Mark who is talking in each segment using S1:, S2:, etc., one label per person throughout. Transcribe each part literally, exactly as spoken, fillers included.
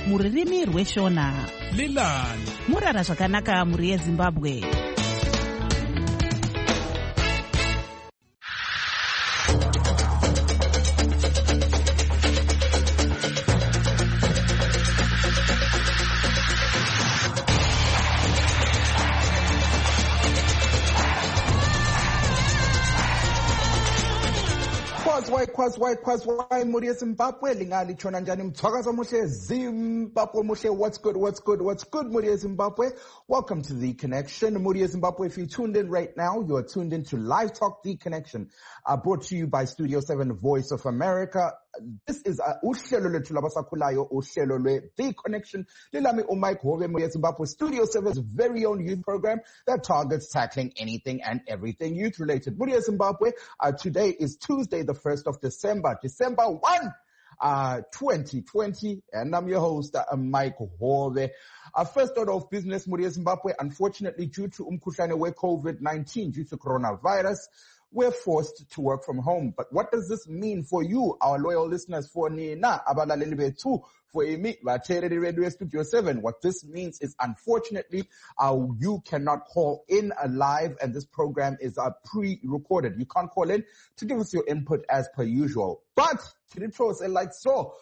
S1: mururimi rweshona.
S2: Lilani.
S1: Murara zvakanaka muri yeZimbabwe.
S3: Kwazwai, kwazwai, kwazwai, muri yeZimbabwe, lingali chona njani mtwakaza mushe Zimbabwe mushe, what's good, what's good, what's good, muri yeZimbabwe. Welcome to The Connection, muri yeZimbabwe. If you tuned in right now, you are tuned in to Live Talk The Connection, uh, brought to you by Studio seven, Voice of America. This is uh, uhlelo lwethu labasakhulayo, uhlelo lwe The Connection. Lilami uMike Hove, muri yeZimbabwe. Studio seven's very own youth program that targets tackling anything and everything youth related. Muri yeZimbabwe, uh, today is Tuesday, the first of December, December first, uh, twenty twenty, and I'm your host, uh, Mike Hove. Our first order of business, muri yeZimbabwe, unfortunately, due to umkhuhlane we COVID nineteen, due to coronavirus, we're forced to work from home. But what does this mean for you, our loyal listeners, for Nina, abalaleli bethu, for Emi, Vachereri Radio Studio seven? What this means is, unfortunately, uh, you cannot call in live, and this program is uh, pre-recorded. You can't call in to give us your input as per usual. But, Chiritos, like so,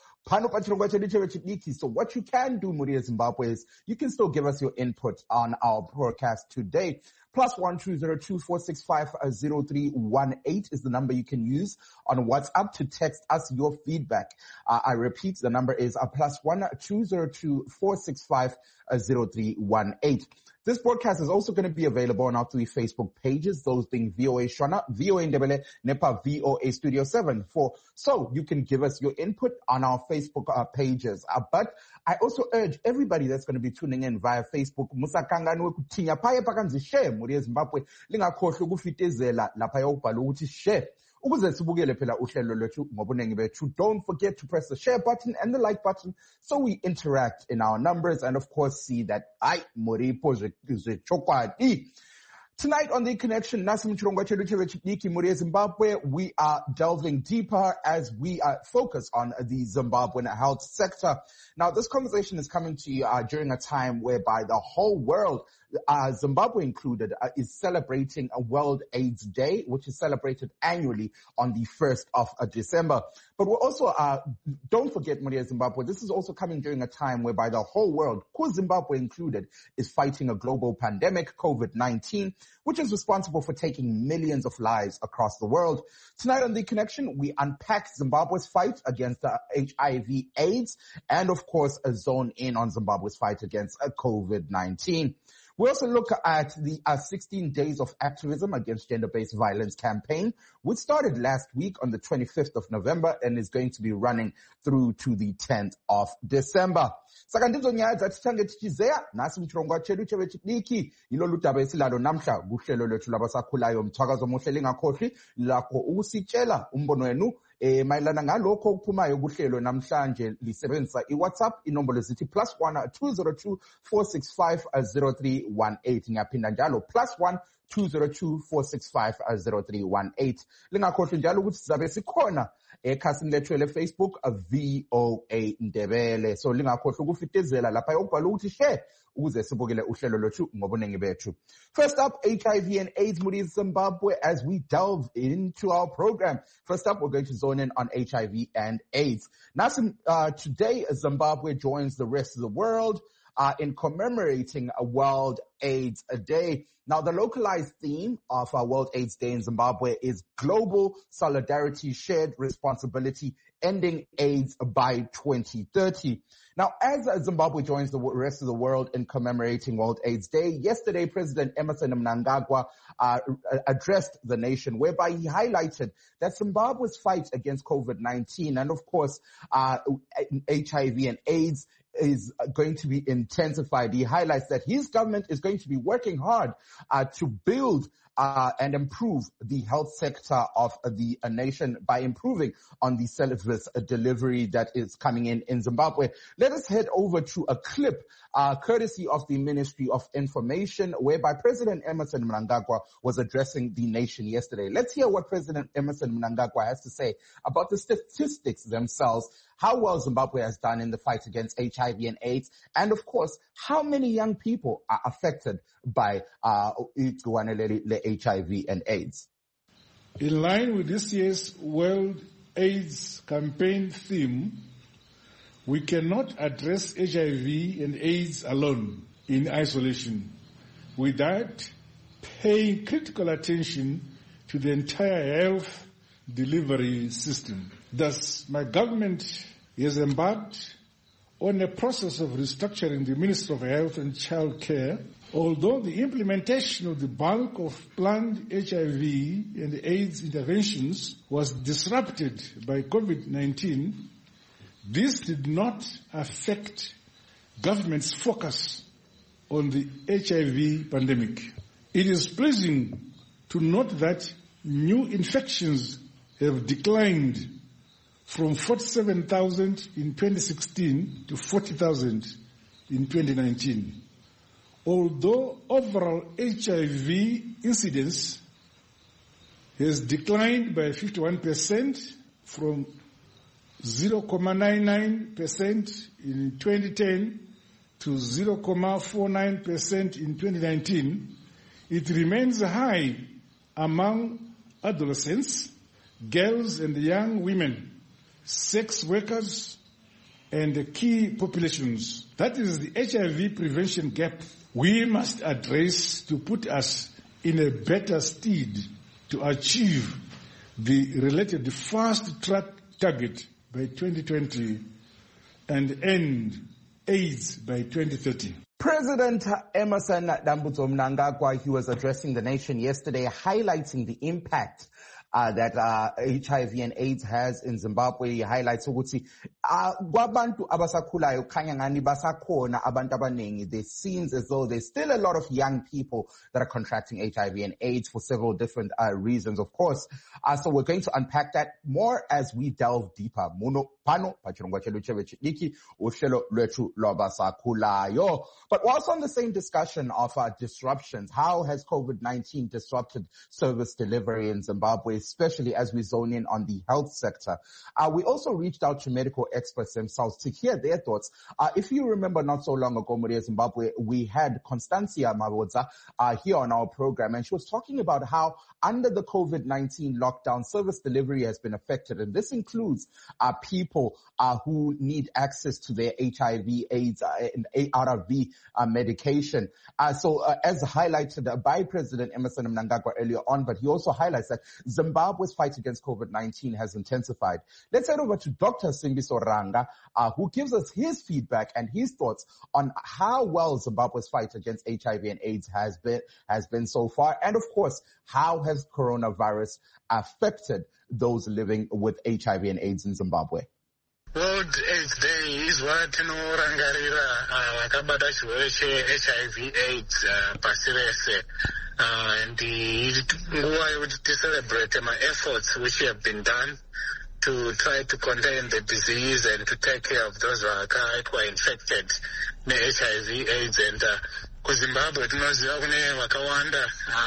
S3: so what you can do, muri yeZimbabwe, is you can still give us your input on our broadcast today. Plus one two zero two four six five zero three one eight is the number you can use on WhatsApp to text us your feedback. Uh, I repeat, the number is uh, plus one two zero two four six five zero three one eight. This broadcast is also going to be available on our three Facebook pages, those being V O A Shona, V O A Ndebele, Nepa, V O A Studio seven. For, so you can give us your input on our Facebook uh, pages. Uh, but I also urge everybody that's going to be tuning in via Facebook, musakangani wekutinya paye pakanzi share, muri yeZimbabwe, lingakhohlwa ukufitezela lapha yokubhala ukuthi share. Ukuze sibukele phela uhlelo lwethu ngobunengi bethu. Don't forget to press the share button and the like button so we interact in our numbers and of course see that I Moripo Chokwadi. Tonight on The Connection, Nasim Chirongwa Cheduchevich muri yeZimbabwe, we are delving deeper as we uh, focus on the Zimbabwean health sector. Now, this conversation is coming to you uh, during a time whereby the whole world, uh, Zimbabwe included, uh, is celebrating a World AIDS Day, which is celebrated annually on the first of December. But we're also, uh, don't forget, muri yeZimbabwe, this is also coming during a time whereby the whole world, Zimbabwe included, is fighting a global pandemic, COVID nineteen, which is responsible for taking millions of lives across the world. Tonight on The Connection, we unpack Zimbabwe's fight against uh, H I V AIDS and, of course, a zone in on Zimbabwe's fight against uh, COVID nineteen. We also look at the uh, sixteen days of activism against gender-based violence campaign, which started last week on the twenty-fifth of November and is going to be running through to the tenth of December. Saka ndizo nyaya dzatithange tichizeya nasi mchirongwa chedu chevechidiki ilolu daba esilalo namhla kuhlelo lwethu labasakhulayo mthwakazo muhle lingakhohlwi lakho ukusitshela umbono wenu eh mayelana ngalokho okuphumayo kuhlelo namhlanje lisebenzisa iWhatsApp inombolo zithi plus one two zero two four six five zero three one eight ngiyaphinda njalo plus one two zero two four six five zero three one eight. Lingakhohlwi njalo ukuthi sizabe sikhona ekhasini lethu le Facebook V O A Ndebele. So lingakhohlwi ukufitezela lapha yokubhala ukuthi share ukuze sibukele uhlelo lwethu ngobunengi bethu. First up, H I V and AIDS muri Zimbabwe as we delve into our program. First up, we're going to zone in on H I V and AIDS. Now, uh, today Zimbabwe joins the rest of the world Uh, in commemorating a World AIDS Day. Now, the localized theme of our World AIDS Day in Zimbabwe is Global Solidarity, Shared Responsibility, Ending AIDS by twenty thirty. Now, as Zimbabwe joins the rest of the world in commemorating World AIDS Day, yesterday President Emmerson Mnangagwa uh, addressed the nation, whereby he highlighted that Zimbabwe's fight against COVID nineteen and, of course, uh, H I V and AIDS is going to be intensified. He highlights that his government is going to be working hard uh, to build uh, and improve the health sector of the uh, nation by improving on the service delivery that is coming in in Zimbabwe. Let us head over to a clip uh, courtesy of the Ministry of Information, whereby President Emmerson Mnangagwa was addressing the nation yesterday. Let's hear what President Emmerson Mnangagwa has to say about the statistics themselves, how well Zimbabwe has done in the fight against H I V and AIDS, and of course, how many young people are affected by uh, H I V and AIDS.
S2: In line with this year's World AIDS campaign theme, we cannot address H I V and AIDS alone in isolation without paying critical attention to the entire health delivery system. Thus, my government has embarked on a process of restructuring the Ministry of Health and Child Care. Although the implementation of the bulk of planned H I V and AIDS interventions was disrupted by COVID nineteen, this did not affect government's focus on the H I V pandemic. It is pleasing to note that new infections have declined from forty-seven thousand in twenty sixteen to forty thousand in twenty nineteen. Although overall H I V incidence has declined by fifty-one percent from zero point nine nine percent in twenty ten to zero point four nine percent in twenty nineteen, it remains high among adolescents, girls and young women, sex workers, and key populations. That is the H I V prevention gap we must address to put us in a better stead to achieve the related fast-track target by twenty twenty and end AIDS by twenty thirty.
S3: President Emmerson Dambudzo Mnangagwa, he was addressing the nation yesterday, highlighting the impact Uh, that uh, H I V and AIDS has in Zimbabwe. He highlights ukuthi kwabantu abasakhulayo khanya ngani basakhona abantu abaningi. There seems as though there's still a lot of young people that are contracting H I V and AIDS for several different uh, reasons, of course. Uh, so we're going to unpack that more as we delve deeper. Muno pano pachirongwa chedu chevechidiki uhlelo lwetu lwabasakhulayo. But also on the same discussion of uh, disruptions, how has COVID nineteen disrupted service delivery in Zimbabwe, especially as we zone in on the health sector? Uh, we also reached out to medical experts themselves to hear their thoughts. Uh, if you remember not so long ago, Maria Zimbabwe, we had Constancia Mabodza uh, here on our program, and she was talking about how under the COVID nineteen lockdown, service delivery has been affected. And this includes uh, people uh, who need access to their H I V, AIDS, uh, and A R V uh, medication. Uh, so uh, as highlighted by President Emmerson Mnangagwa earlier on, but he also highlights that Zimbabwe's fight against COVID nineteen has intensified. Let's head over to Doctor Simbiso Ranga, uh, who gives us his feedback and his thoughts on how well Zimbabwe's fight against H I V and AIDS has been, has been so far. And of course, how has coronavirus affected those living with H I V and AIDS in Zimbabwe?
S4: World AIDS Day is what tinorangarira vakabata chirwere che-H I V AIDS pasi rese. And nguva yekuti ticelebrate my efforts which have been done to try to contain the disease and to take care of those who are infected ne-H I V AIDS. And uh, kuZimbabwe tinoziva kune vakawanda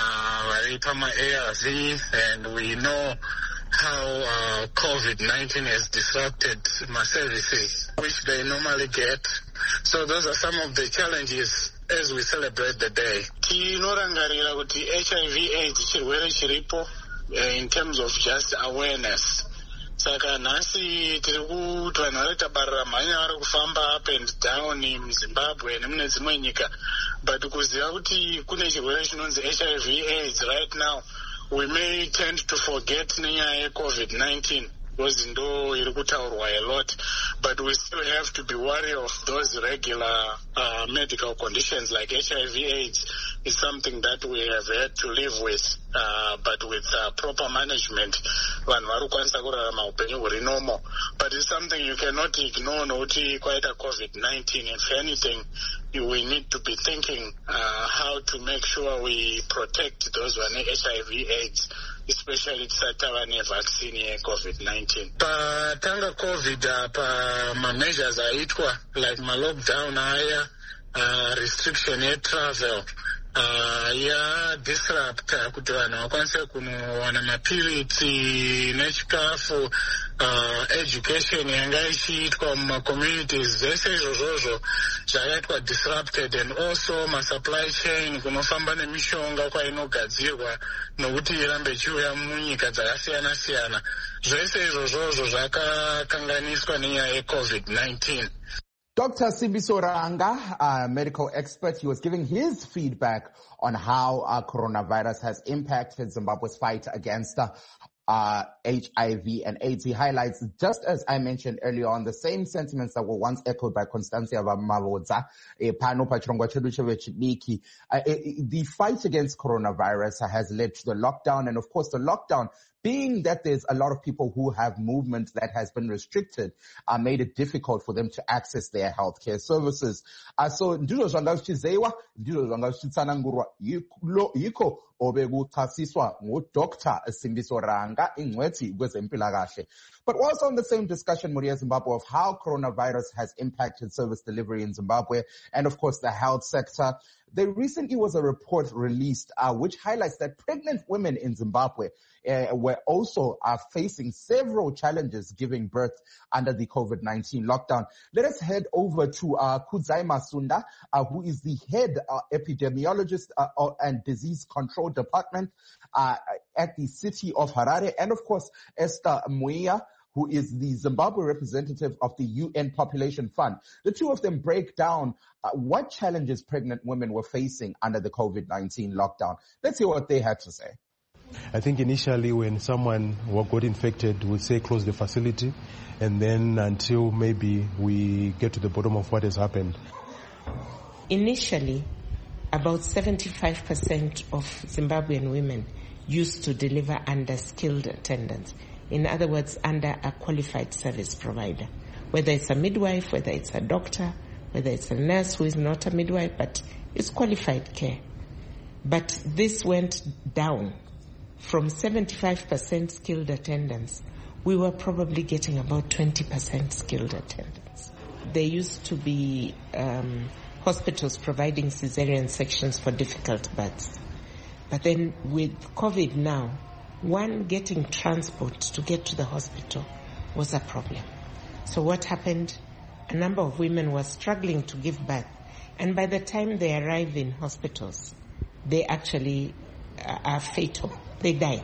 S4: vari pama-A R V, and we know how uh, COVID nineteen has disrupted my services, which they normally get. So those are some of the challenges as we celebrate the day. Tinorangarira kuti H I V AIDS chirwere chiripo in terms of just awareness. Saka nhasi tiri kuti vanhu vari tabarira mhanya vari kufamba up and down muZimbabwe nemune dzimwe nyika, but kuziva kuti kune chirwere chinonzi H I V AIDS right now, we may tend to forget nenyaya yeCovid nineteen because ndo iri kutaurwa a lot, but we still have to be wary of those regular uh, medical conditions like H I V AIDS, is something that we have had to live with, uh, but with uh, proper management, vanhu vari kukwanisa kurarama upenyu huri normal. But it's something you cannot ignore nokuti kwaita COVID nineteen. If anything, we need to be thinking uh, how to make sure we protect those who are H I V AIDS, especially tisatava nevaccine ye-COVID nineteen. Patanga COVID apa ma-measures aitwa like ma-lockdown aya, uh, restriction ye-travel, uh, ya disrupt kuti vanhu vakwanise kunowana mapiritsi nechikafu, uh, education yanga ichiitwa muma-communities, zvese izvozvozvo zvakaitwa disrupted, and also ma-supply chain kunofamba nemishonga kwainogadzirwa nokuti irambe ichiuya munyika dzakasiyana-siyana. Zvese izvozvozvo zvakakanganiswa nenyaya ye-COVID nineteen.
S3: Doctor Simbiso Ranga, a medical expert, he was giving his feedback on how uh, coronavirus has impacted Zimbabwe's fight against uh, uh, H I V and AIDS. He highlights, just as I mentioned earlier on, the same sentiments that were once echoed by Constancia Mavodza, Pano Pachirongwa Chedu Chidiki. The fight against coronavirus has led to the lockdown, and of course the lockdown, being that there's a lot of people who have movement that has been restricted, uh, made it difficult for them to access their healthcare services. Uh, so, ndizo zvanga zvichizewa, ndizo zvanga zvichitsanangurwa yiko obekuchasiswa ngu-Doctor Simbiso Ranga, ingcwethi kwezempilakahle. But also on the same discussion, Muria Zimbabwe, of how coronavirus has impacted service delivery in Zimbabwe and, of course, the health sector. There recently was a report released uh, which highlights that pregnant women in Zimbabwe uh, were also uh, facing several challenges giving birth under the COVID nineteen lockdown. Let us head over to uh, Kudzai Masunda, uh, who is the head uh, epidemiologist uh, and disease control department uh, at the city of Harare, and of course Esther Muia, who is the Zimbabwe representative of the U N Population Fund. The two of them break down uh, what challenges pregnant women were facing under the COVID nineteen lockdown. Let's hear what they had to say.
S5: I think initially when someone got infected, we'd say close the facility, and then until maybe we get to the bottom of what has happened.
S6: Initially, about seventy-five percent of Zimbabwean women used to deliver under skilled attendants. In other words, under a qualified service provider, whether it's a midwife, whether it's a doctor, whether it's a nurse who is not a midwife, but it's qualified care. But this went down from seventy-five percent skilled attendants. We were probably getting about twenty percent skilled attendants. There used to be um, hospitals providing cesarean sections for difficult births. But then with COVID now, one, getting transport to get to the hospital was a problem. So what happened? A number of women were struggling to give birth, and by the time they arrive in hospitals, they actually uh, are fatal. They die.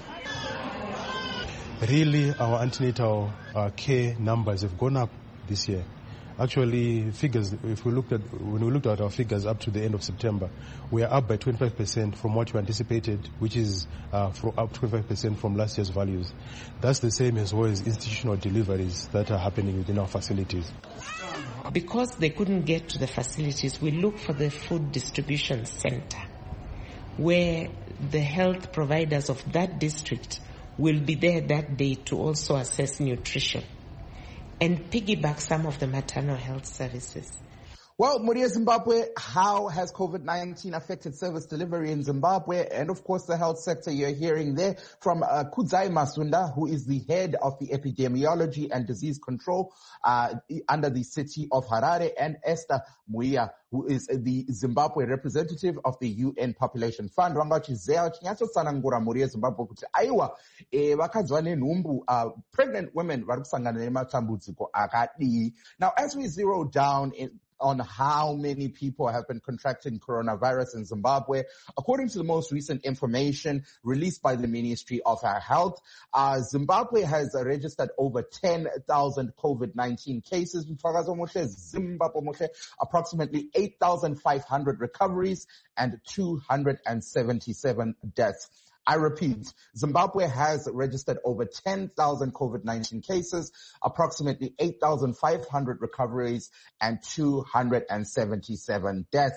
S5: Really, our antenatal uh, care numbers have gone up this year. Actually, figures, if we looked at, when we looked at our figures up to the end of September, we are up by twenty-five percent from what we anticipated, which is uh, for up twenty-five percent from last year's values. That's the same as well as institutional deliveries that are happening within our facilities.
S6: Because they couldn't get to the facilities, we look for the food distribution center, where the health providers of that district will be there that day to also assess nutrition and piggyback some of the maternal health services.
S3: Well, Muria Zimbabwe, how has COVID nineteen affected service delivery in Zimbabwe? And of course, the health sector you're hearing there from uh, Kudzai Masunda, who is the head of the epidemiology and disease control uh, under the city of Harare, and Esther Muia, who is the Zimbabwe representative of the U N Population Fund. Muria Zimbabwe kuti aiwa vakadzwa nenhumbu pregnant women vari kusangana nematambudziko akadii. Now, as we zero down in on how many people have been contracting coronavirus in Zimbabwe, according to the most recent information released by the Ministry of Health, uh, Zimbabwe has uh, registered over ten thousand COVID nineteen cases, Zimbabwe, approximately eight thousand five hundred recoveries and two hundred seventy-seven deaths. I repeat, Zimbabwe has registered over ten thousand COVID nineteen cases, approximately eight thousand five hundred recoveries, and two hundred seventy-seven deaths.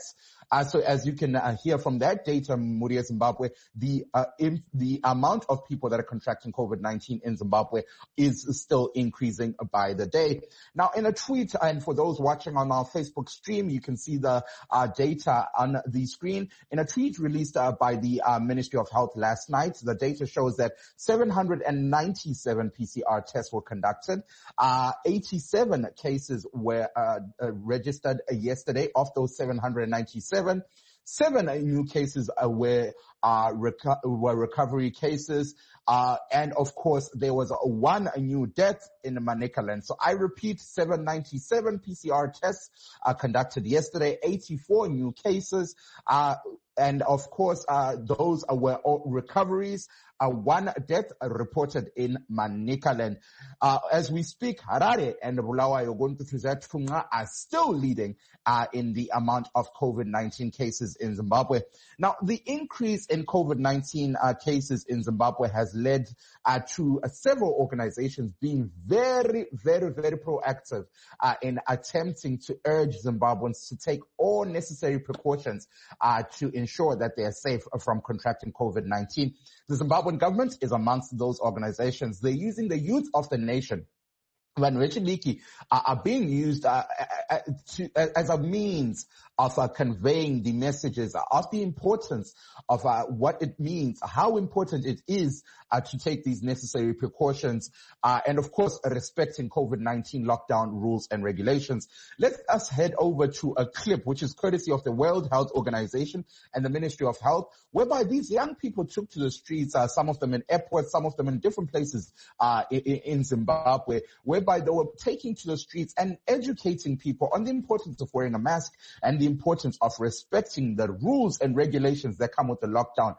S3: Uh, so as you can uh, hear from that data, Muria Zimbabwe, the uh, in, the amount of people that are contracting COVID nineteen in Zimbabwe is still increasing by the day. Now, in a tweet, and for those watching on our Facebook stream, you can see the uh, data on the screen. In a tweet released uh, by the uh, Ministry of Health last night, the data shows that seven hundred ninety-seven P C R tests were conducted. Uh, eighty-seven cases were uh, uh, registered yesterday. Of those seven hundred ninety-seven, seven new cases uh, were uh, reco- were recovery cases. Uh, and of course, there was a one a new death in Manicaland. So I repeat, seven hundred ninety-seven P C R tests uh, conducted yesterday, eighty-four new cases. Uh, and of course, uh, those were all recoveries. Uh, one death reported in Manicaland. Uh, as we speak, Harare and Bulawayo Gontufunga are still leading uh, in the amount of COVID nineteen cases in Zimbabwe. Now, the increase in COVID nineteen uh, cases in Zimbabwe has led uh, to uh, several organizations being very, very, very proactive uh, in attempting to urge Zimbabweans to take all necessary precautions uh, to ensure that they are safe from contracting COVID nineteen. The Zimbabwean government is amongst those organizations. They're using the youth of the nation, when Richard Leakey uh, are being used uh, uh, to, uh, as a means of uh, conveying the messages of the importance of uh, what it means, how important it is uh, to take these necessary precautions, uh, and of course respecting COVID nineteen lockdown rules and regulations. Let us head over to a clip which is courtesy of the World Health Organization and the Ministry of Health, whereby these young people took to the streets, uh, some of them in airports, some of them in different places uh, in, in Zimbabwe, whereby they were taking to the streets and educating people on the importance of wearing a mask and the importance of respecting the rules and regulations that come with the lockdown.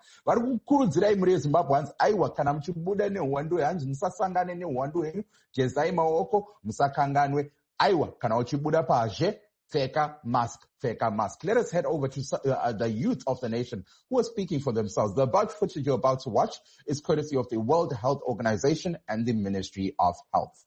S3: Kana mchibuda nehuwandu hanji musasangane nehuwandu henyu, gezai maoko, musakanganwe. Aiwa, kana uchibuda paje, feka mask, feka mask. Let us head over to uh, the youth of the nation who are speaking for themselves. The above footage you're about to watch is courtesy of the World Health Organization and the Ministry of Health.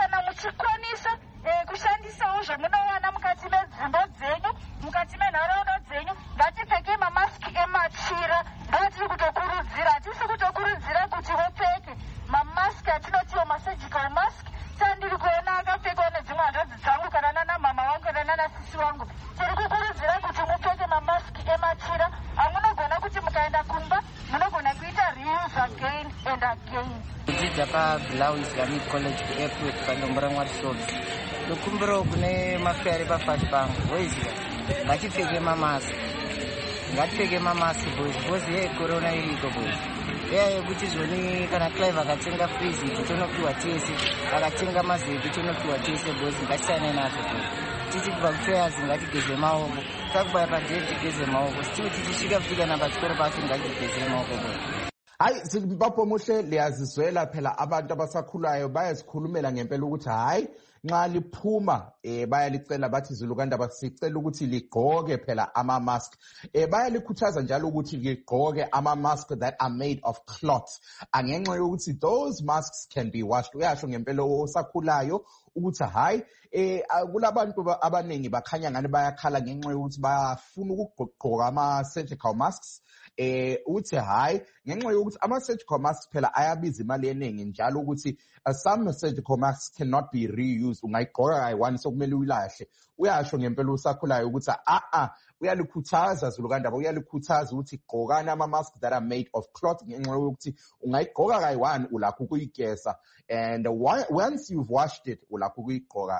S7: Blau Islamic College ku airport panombora ngwarisol lokumbiro kune mafari ba fast bank wezile ngachipfeke mamasi ngachipfeke mamasi boys boys ye corona iriko boys yeah kuti zvoni kana Clive akatenga freeze kutonopiwa tese akatenga mazeki kutonopiwa tese boys ngasiyane nazo boys titi kubva kutoya zingatigeze maoko takubaya padate tigeze maoko still tichishika kufika namba chikoro pacho ngatigeze maoko boys.
S3: Hayi Zimbabwe muhle liyazizwela phela abantu abasakhulayo bayazikhulumela ngempela ukuthi hayi nxa liphuma eh bayalicela bathi Zulukanda basicela ukuthi ligqoke phela ama mask eh bayalikhuthaza njalo ukuthi ligqoke ama mask that are made of cloth angenxa yokuthi those masks can be washed. Uyasho ngempela osakhulayo ukuthi hayi eh kulabantu abanengi bakhanya ngani bayakhala ngenxa yokuthi bafuna ukugqoka ama surgical masks. Eh uthi hayi ngenxa yokuthi ama surgical masks phela ayabiza imali eningi njalo ukuthi uh, some surgical masks cannot be reused, ungayigqoka kayi-one sokumele uyilahle. Uyasho ngempela usakhulayo ukuthi a a uyalikhuthaza Zulukandaba uyalikhuthaza ukuthi gqokani ama masks that are made of cloth ngenxa yokuthi ungayigqoka kayi-one ulakho ukuyigeza, and once you've washed it ulakho ukuyigqoka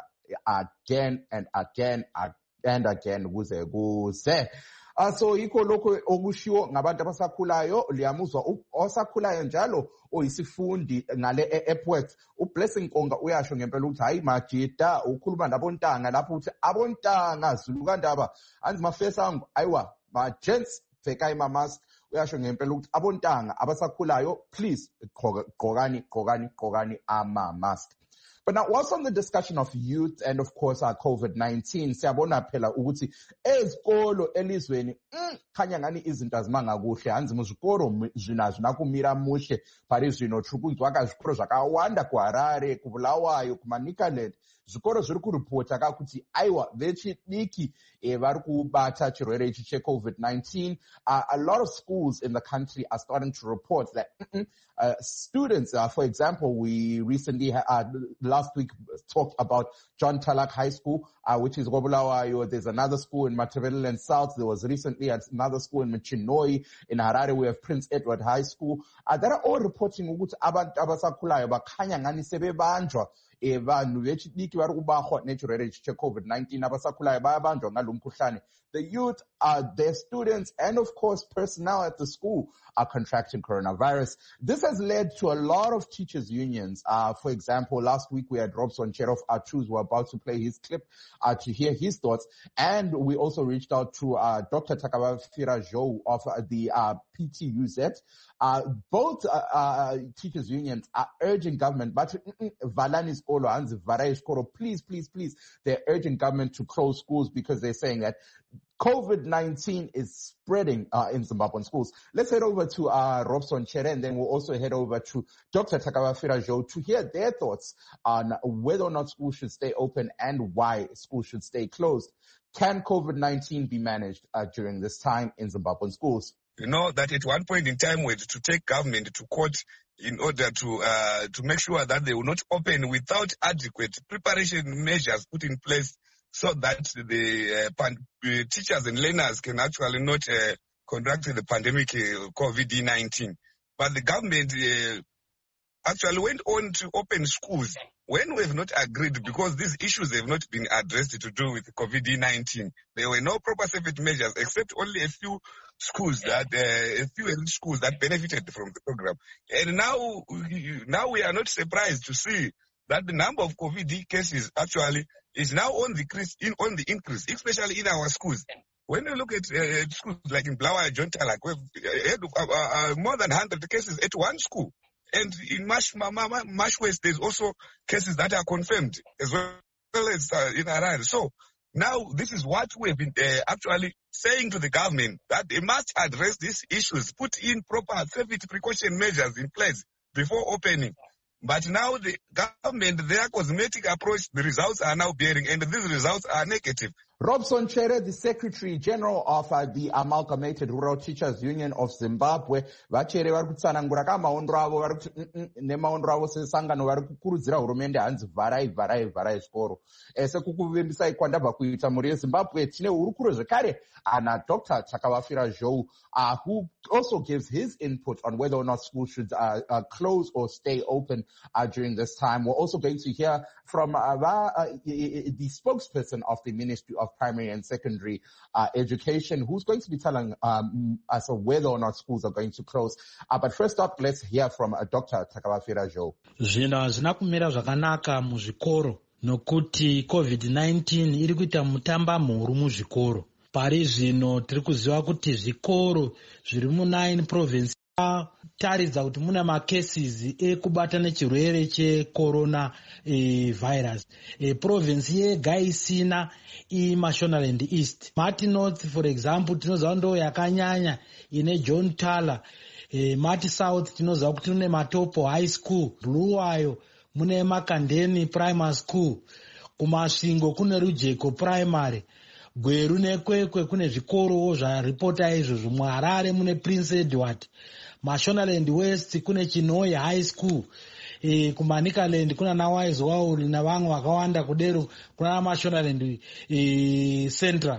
S3: again and again and again kuze kuze. Uh, so yikho lokho okushiwo ngabantu abasakhulayo. Liyamuzwa osakhulayo njalo oyisifundi ngale airport uBlessing Konga uyasho ngempela ukuthi hayi majida ukhuluma nabontanga lapho uthi abontanga Zulukandaba anzi mafesa angu ayiwa ma gents feka ima mask. Uyasho ngempela ukuthi abontanga abasakhulayo please gqokani gqokani gqokani ama mask. But now, what's on the discussion of youth and, of course, our COVID nineteen? Siyabona phela ukuthi ezikolo elizweni khanya ngani izinto azimanga kuhle hanzi muzikoro zina zinakumira muhle pari zvino tsvukunzwa kazvikoro zvakawanda kuHarare, kuBulawayo, kuManicaland zvikoro zviri kuripota kakuti aiwa vechidiki eh, vari kubata chirwere ichi checovid nineteen. Uh, a lot of schools in the country are starting to report that uh, students, uh, for example, we recently, uh, last week, talked about John Talak High School, uh, which is Gobulawayo. There's another school in Matabeleland South. There was recently another school in Mchinoi. In Harare, we have Prince Edward High School. Uh, they are all reporting ukuthi abantu abasakhulayo bakhanya ngani sebebanjwa vanhu vechidiki vari kubahwa nechirwere checovid nineteen abasakhulayo bayabanjwa ngalo mkhuhlane. The youth, uh, their students, and of course personnel at the school are contracting coronavirus. This has led to a lot of teachers' unions. Uh, for example, last week we had Robson Cherov Achuz, who were about to play his clip uh, to hear his thoughts. And we also reached out to uh, Doctor Takabafira Jo of uh, the uh, P T U Z. Uh, both uh, uh, teachers' unions are urging government, but Valanis Olo and Varais Koro, please, please, please, they're urging government to close schools because they're saying that COVID nineteen is spreading uh, in Zimbabwean schools. Let's head over to uh, Robson Chere, and then we'll also head over to Doctor Takabafira Jo to hear their thoughts on whether or not schools should stay open and why schools should stay closed. Can COVID nineteen be managed uh, during this time in Zimbabwean schools?
S8: You know that at one point in time we had to take government to court in order to uh, to make sure that they will not open without adequate preparation measures put in place so that the uh, pan- uh, teachers and learners can actually not uh, contract the pandemic uh, COVID nineteen. But the government uh, actually went on to open schools when we have not agreed, because these issues have not been addressed to do with COVID nineteen. There were no proper safety measures except only a few schools that, uh, a few schools that benefited from the program. And now, now we are not surprised to see that the number of COVID cases actually is now on the increase, in, on the increase, especially in our schools. When you look at uh, schools like in Blawa, John Talak, we've had uh, uh, more than one hundred cases at one school. And in Mash, Mash West, there's also cases that are confirmed, as well as uh, in Harare. So now this is what we have been uh, actually saying to the government, that they must address these issues, put in proper safety precaution measures in place before opening. But now the government, their cosmetic approach, the results are now bearing, and these results are negative.
S3: Robson Chere, the Secretary General of uh, the Amalgamated Rural Teachers Union of Zimbabwe, vachere vari kutsanangura kamaondro avo vari kuti nemaondro avo sesangano vari kukurudzira hurumende hanzi vharai vharai vharai zvikoro. Sekukuvimbisai kwandabva kuita mhuri yeZimbabwe tine hurukuro zvekare ana Doctor Takabafira Jo, uh, who also gives his input on whether or not schools should uh, uh, close or stay open uh, during this time. We're also going to hear from uh, uh, the spokesperson of the Ministry of Primary and Secondary uh, Education, who's going to be telling um, us whether or not schools are going to close. Uh, but first up, let's hear from uh, Doctor Takabafira Jo.
S9: Zvinhu hazvina kumira zvakanaka muzvikoro nokuti COVID nineteen iri kuita mutamba mhuru muzvikoro. Pari zvino tiri kuziva kuti zvikoro zviri mu nine province taridza kuti muna macases ekubata nechirwere checorona e, virus. E, province yega isina iMashonaland East. Mati North, for example, tinoziva ndo yakanyanya ine John Tala. E, Mati South tinoziva kuti mune Matopo High School. Buluwayo mune Makandeni Primary School. Kumasvingo kune Rujeko Primary. Gweru nekwekwe kune zvikoro zvaripota izvozvo. muHarare mune Prince Edward. Mashonaland West kune Chinoi High School. E, kuManikaland kuna naWise Wauri navamwe vakawanda kudero kuna Mashonaland e, Central.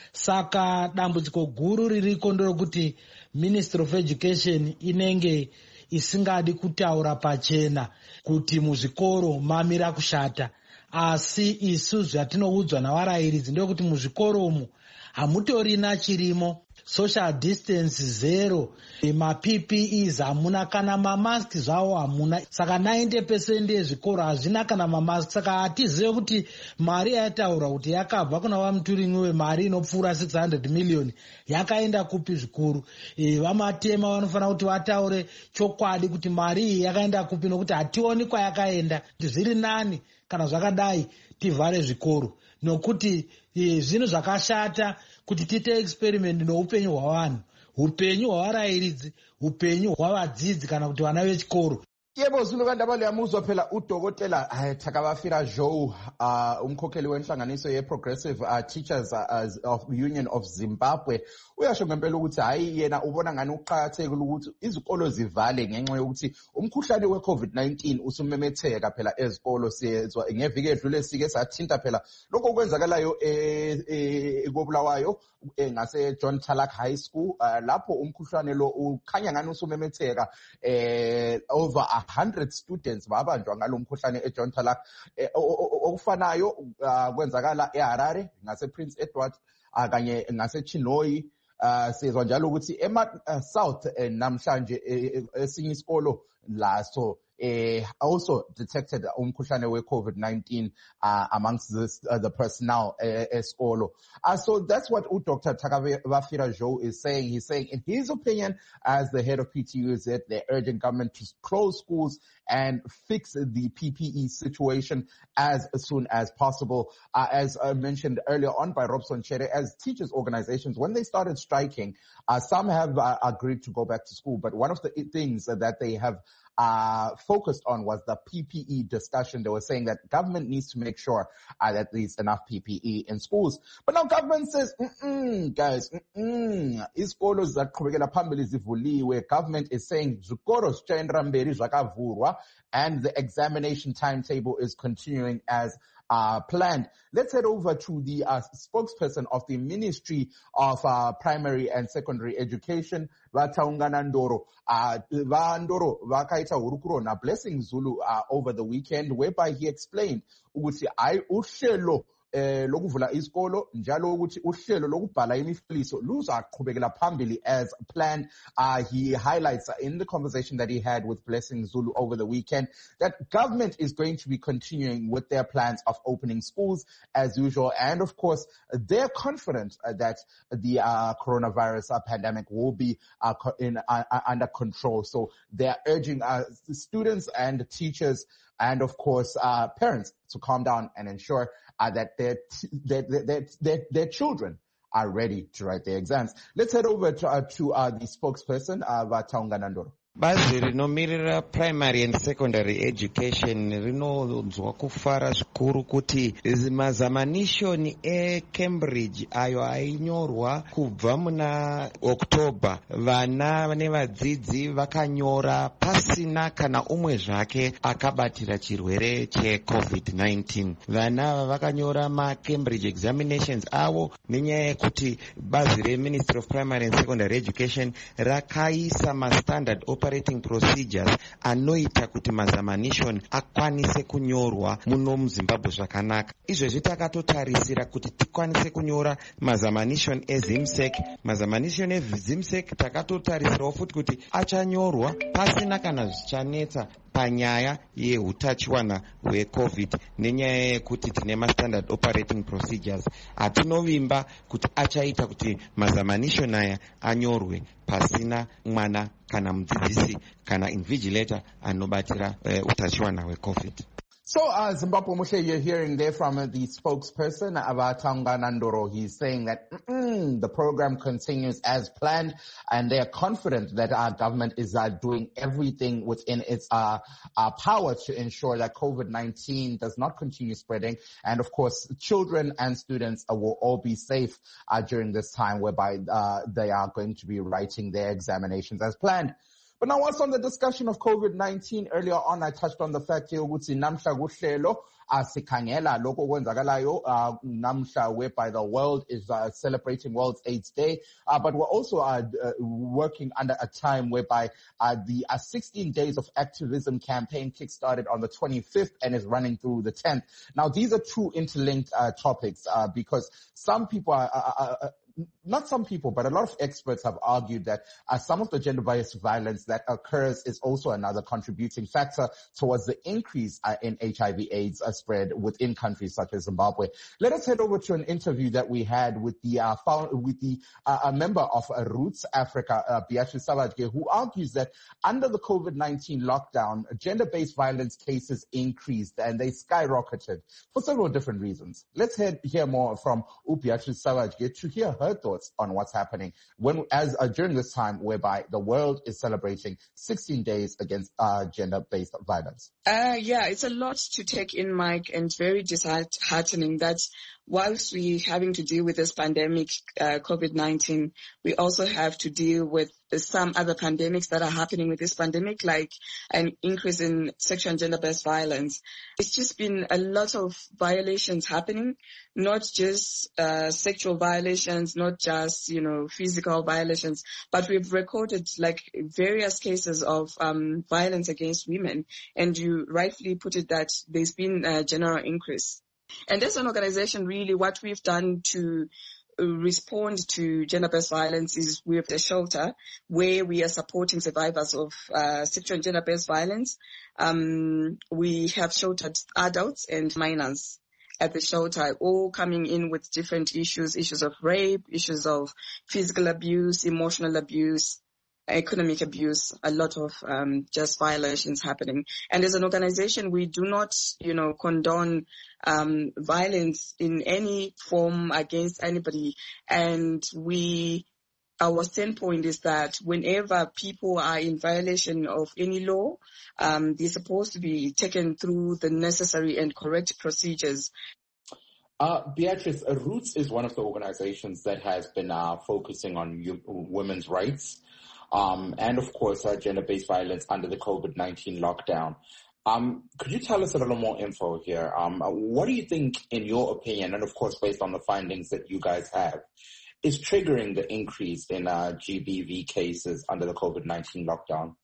S9: Saka dambudziko guru ririko nderokuti Ministry of Education inenge isingadi kutaura pachena kuti muzvikoro mamira kushata. Asi isu zvatinoudzwa navarairidzi ndokuti muzvikoro umu hamutorina chirimo, social distance zero, ma-P P Es hamuna, kana mamask zvawo hamuna. Saka ninety percent yezvikoro hazvina kana mamask. Saka hatizive kuti mari yataura kuti yakabva kuna vamuturingi wemari inopfuura six hundred million yakaenda kupi zvikuru. E, vamatema vanofanira kuti vataure chokwadi kuti mari iyi yakaenda kupi, nokuti hationi kwayakaenda. Zviri nani kana zvakadai tivhare zvikoro, nokuti e, zvinhu zvakashata kuti tiite experiment noupenyu hwavanhu, upenyu hwavarairidzi, upenyu hwavadzidzi kana kuti vana vechikoro.
S3: Yebo Zulu kanti abaliyamuzwa phela udokotela Thakabafira Joe uh umkhokheli wenhlanganiso ye Progressive uh, Teachers uh, of Union of Zimbabwe uyasho ngempela ukuthi hayi yena ubona ngani uqhakathekile ukuthi izikolo zivale ngenxa yokuthi umkhuhlane we COVID nineteen usumemetheka phela ezikolo siyezwa ngeviki edlule sike sathinta phela lokho okwenzakalayo eKobulawayo ngase John Talak High School uh, lapho umkhuhlane lo ukhanya ngani usumemetheka eh over one hundred students babanjwa ngalomkhuhlane eJohn Talak okufanayo kwenzakala eHarare ngase Prince Edward kanye ngase Chinhoyi sizwa njalo ukuthi ema South namhlanje esinye isikolo laso Uh, also detected umkhuhlane we COVID nineteen uh, amongst this, uh, the personnel esikolo. Uh, so that's what Doctor Thakabafira Joe is saying. He's saying, in his opinion, as the head of P T U, is that they're urging government to close schools and fix the P P E situation as soon as possible. Uh, as uh, mentioned earlier on by Robson Chere, as teachers organizations, when they started striking, uh, some have uh, agreed to go back to school. But one of the things that they have uh focused on was the P P E discussion. They were saying that government needs to make sure uh, that there's enough P P E in schools. But now government says, mm-mm, guys, mm-mm, iskolo zaqhubekela phambili zivuliwe. Government is saying zikolo zitshaendra mberi zvakavhurwa and the examination timetable is continuing as Uh, planned. Let's head over to the uh, spokesperson of the Ministry of uh, Primary and Secondary Education, Vataungana Ndoro. Uh, Vandoro vakaita hurukuro na Blessing Zulu uh, over the weekend, whereby he explained ukuthi ay uhlelo eh lokuvula isikolo njalo ukuthi uhlelo lokubhala imihloliso luzaqhubekela phambili as planned. Uh, he highlights uh, in the conversation that he had with Blessing Zulu over the weekend that government is going to be continuing with their plans of opening schools as usual, and of course they're confident uh, that the uh, coronavirus uh, pandemic will be uh, in uh, under control. So they're urging uh, students and teachers and of course uh, parents to calm down and ensure uh, that their, t- their, their, their, their children are ready to write their exams. Let's head over to, uh, to uh, the spokesperson, uh, Vataungana Ndoro.
S10: Bazi rinomirira primary and secondary education rinonzwa kufara zvikuru kuti mazamanishoni eCambridge ayo ainyorwa kubva muna October, vana nevadzidzi vakanyora pasina kana umwe zvake akabatira chirwere cheCovid nineteen. Vana vakanyora maCambridge examinations avo nenyaya yekuti bazi reMinistry of Primary and Secondary Education rakaisa mastandard operating procedures anoita kuti mazamanishoni akwanise kunyorwa muno muZimbabwe zvakanaka. Izvezvi takatotarisira kuti tikwanise kunyora mazamanishoni eZimsec. Mazamanishoni eZimsec takatotarisirawo futi kuti achanyorwa pasina kana zvichanetsa panyaya yeutachiwana hweCovid nenyaya yekuti tine mastandard operating procedures. Hatinovimba kuti achaita kuti mazamanishoni aya anyorwe pasina mwana kana mudzidzisi kana invigilator anobatira uh, utachiwana hweCovid.
S3: So, uh, Zimbabwe Mushe, you're hearing there from uh, the spokesperson, Vataungana Ndoro. He's saying that the program continues as planned, and they are confident that our government is uh, doing everything within its uh, uh, power to ensure that COVID nineteen does not continue spreading. And of course, children and students uh, will all be safe uh, during this time, whereby uh, they are going to be writing their examinations as planned. But now, what's on the discussion of COVID nineteen? Earlier on, I touched on the fact here, ukuthi namhla kuhlelo asikhangela lokho kwenzakalayo uh, namhla, whereby the world is uh, celebrating World AIDS Day. Uh, but we're also uh, uh, working under a time whereby uh, the uh, sixteen days of activism campaign kickstarted on the twenty-fifth and is running through the tenth. Now, these are two interlinked uh, topics uh, because some people are, are, are, are not some people, but a lot of experts have argued that uh, some of the gender-based violence that occurs is also another contributing factor towards the increase uh, in H I V AIDS uh, spread within countries such as Zimbabwe. Let us head over to an interview that we had with the uh, found, with the uh, a member of uh, Roots Africa, uh, Beatrice Savage, who argues that under the COVID nineteen lockdown, gender-based violence cases increased and they skyrocketed for several different reasons. Let's head, hear more from Beatrice Savage to hear her her thoughts on what's happening when, as uh, during this time whereby the world is celebrating sixteen days against uh, gender-based violence.
S11: Uh, yeah, it's a lot to take in, Mike, and very disheartening that whilst we're having to deal with this pandemic, uh, COVID nineteen, we also have to deal with some other pandemics that are happening with this pandemic, like an increase in sexual and gender-based violence. It's just been a lot of violations happening, not just uh, sexual violations, not just, you know, physical violations, but we've recorded like various cases of um, violence against women. And you rightfully put it that there's been a general increase. And as an organization, really what we've done to respond to gender-based violence is we have a shelter where we are supporting survivors of uh, sexual and gender-based violence. Um, we have sheltered adults and minors at the shelter, all coming in with different issues, issues of rape, issues of physical abuse, emotional abuse, economic abuse, a lot of um, just violations happening. And as an organization, we do not, you know, condone um, violence in any form against anybody. And we, our standpoint is that whenever people are in violation of any law, um, they're supposed to be taken through the necessary and correct procedures.
S3: Uh, Beatrice, uh, Roots is one of the organizations that has been uh, focusing on u- women's rights. Um, and of course, uh, gender-based violence under the COVID nineteen lockdown. Um, could you tell us a little more info here? Um, uh, what do you think, in your opinion, and of course based on the findings that you guys have, is triggering the increase in uh, G B V cases under the COVID nineteen lockdown?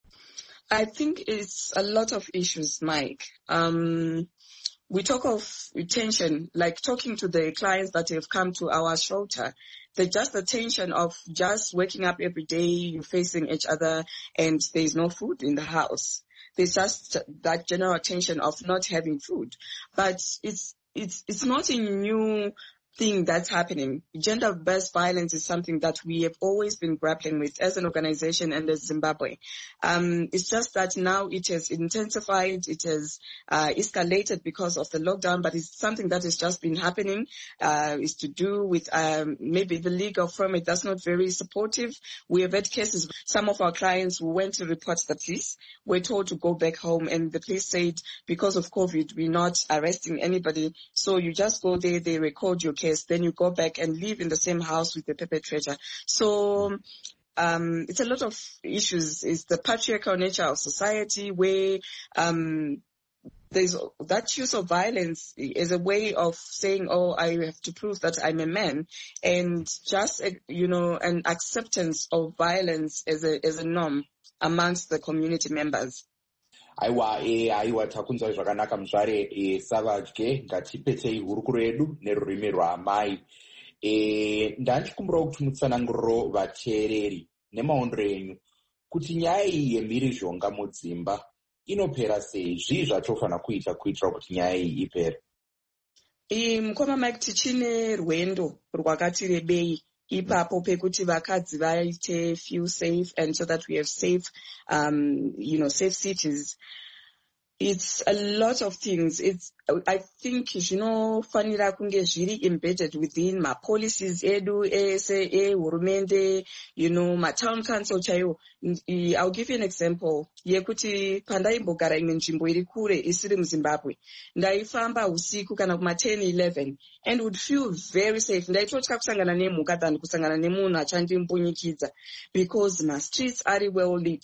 S11: I think it's a lot of issues, Mike. Um, we talk of retention, like talking to the clients that have come to our shelter. The just the tension of just waking up every day, you're facing each other, and there's no food in the house. There's just that general tension of not having food. But it's it's it's not a new thing that's happening. Gender-based violence is something that we have always been grappling with as an organization and as Zimbabwe. Um, it's just that now it has intensified, it has uh, escalated because of the lockdown, but it's something that has just been happening. Uh, it's to do with um, maybe the legal framework that's not very supportive. We have had cases, some of our clients who went to report the police were told to go back home, and the police said, because of COVID, we're not arresting anybody. So you just go there, they record your case, then you go back and live in the same house with the perpetrator. So um, it's a lot of issues. It's the patriarchal nature of society where um, there's that use of violence is a way of saying, oh, I have to prove that I'm a man, and just, you know, an acceptance of violence as a, as a norm amongst the community members.
S3: Aiwa, e, aiwa, takunzwa zvakanaka muzvare, e, Savage, ngatipetei hurukuro yedu nerurimi rwaamai. E, ndanchikumbira kuti mutsananguriro vateereri nemaondero enyu kuti nyaya iyi yemhirizhonga mudzimba inopera sei, zvii zvatofana kuita kuitira kuti nyaya iyi ipere?
S11: Mukoma Mike, tichine rwendo rwakati rebei ipapo pekuti vakadzi vaite feel safe, and so that we have safe, um, you know, safe cities. It's a lot of things. It's, I think, you know, fanira kunge zviri embedded within my policies, edu, ese, e, hurumende, you know, my town council chayo. I'll give you an example. Yekuti pandaimbogara imwe nzvimbo iri kure isiri muZimbabwe. Ndaifamba usiku kana kuma ten eleven and would feel very safe. Ndaitotya kusangana nemhuka than kusangana nemunhu achandimbonyikidza, because my streets are well lit.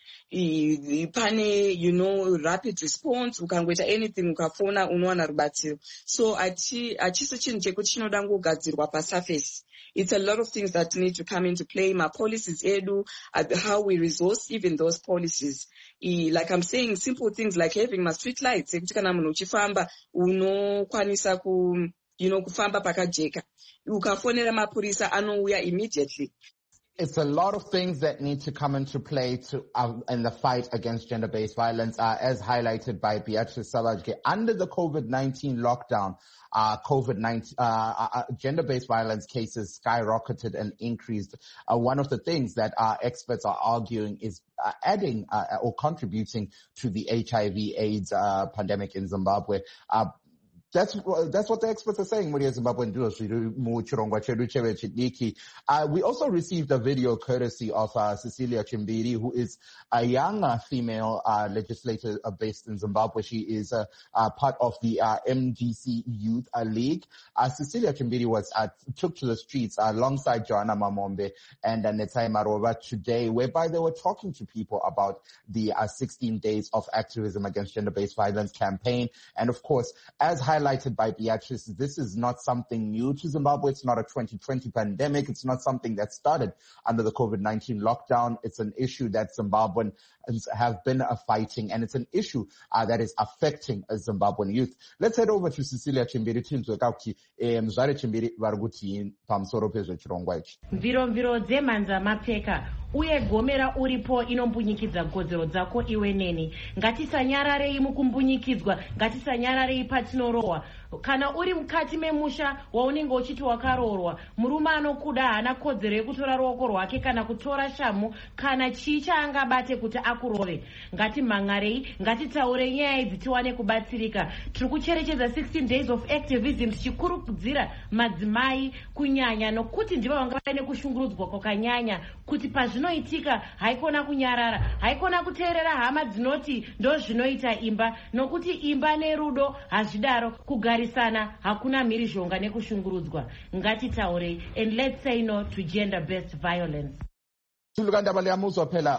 S11: Pane, you know, rapid response, ukangoita anything ukafona unowana rubatsiro. So achi achisi chinhu chekuti chinoda kugadzirwa pasurface. It's a lot of things that need to come into play. My policies edu, how we resource even those policies. Like I'm saying, simple things like having my street lights. Ekuti kana munhu uchifamba unokwanisa ku, you know, kufamba pakajeka. Ukafonera mapurisa anouya immediately.
S3: It's a lot of things that need to come into play to uh, in the fight against gender-based violence, uh, as highlighted by Beatrice Savage. Under the COVID nineteen lockdown, uh, COVID nineteen, uh, uh, gender-based violence cases skyrocketed and increased. Uh, one of the things that our experts are arguing is uh, adding uh, or contributing to the H I V AIDS uh, pandemic in Zimbabwe. Uh, That's that's what the experts are saying. Uh, we also received a video courtesy of uh, Cecilia Chimbiri, who is a young uh, female uh, legislator uh, based in Zimbabwe. She is uh, uh, part of the uh, M G C Youth uh, League. Uh, Cecilia Chimbiri was uh, took to the streets uh, alongside Joanna Mamombe and uh, Netai Maroba today, whereby they were talking to people about the uh, sixteen days of activism against gender-based violence campaign. And of course, as highlighted by Beatrice, this is not something new to Zimbabwe. It's not a twenty twenty pandemic. It's not something that started under the COVID nineteen lockdown. It's an issue that Zimbabweans have been uh, fighting, and it's an issue uh, that is affecting uh, Zimbabwean youth. Let's head over to Cecilia Chimbiri Tinzwekauki, Mzware Chimbiri Varuguti Pamsoro Pezwe Chirongwa ichi.
S12: Mviro mviro dzemanza mapfeka uye gomera uripo inombunyikidzwa kodzero dzako iwe neni. Ngatisanyararei mukumbunyikidzwa, ngatisanyararei patinorohwa. Kana uri mukati memusha waunenge uchiti wakarorwa, murume anokuda hana kodzero yekutora ruoko rwake kana kutora shamu kana chii chaangabate kuti akurove. Ngatimhangarei, ngatitaurei nyaya idzi tiwane kubatsirika. Tiri kucherechedza sixteen days of activism tichikurudzira madzimai kunyanya nokuti ndivo vanga vaine kushungurudzwa kwakanyanya kuti pazvinoitika haikona kunyarara, haikona kuteerera hama dzinoti ndo zvinoita imba, nokuti imba nerudo hazvidaro kugarisana hakuna mhirizhonga nekushungurudzwa. Ngatitaurei, and let's say no to gender-based violence.
S3: Tulukanda baliyamuzwa phela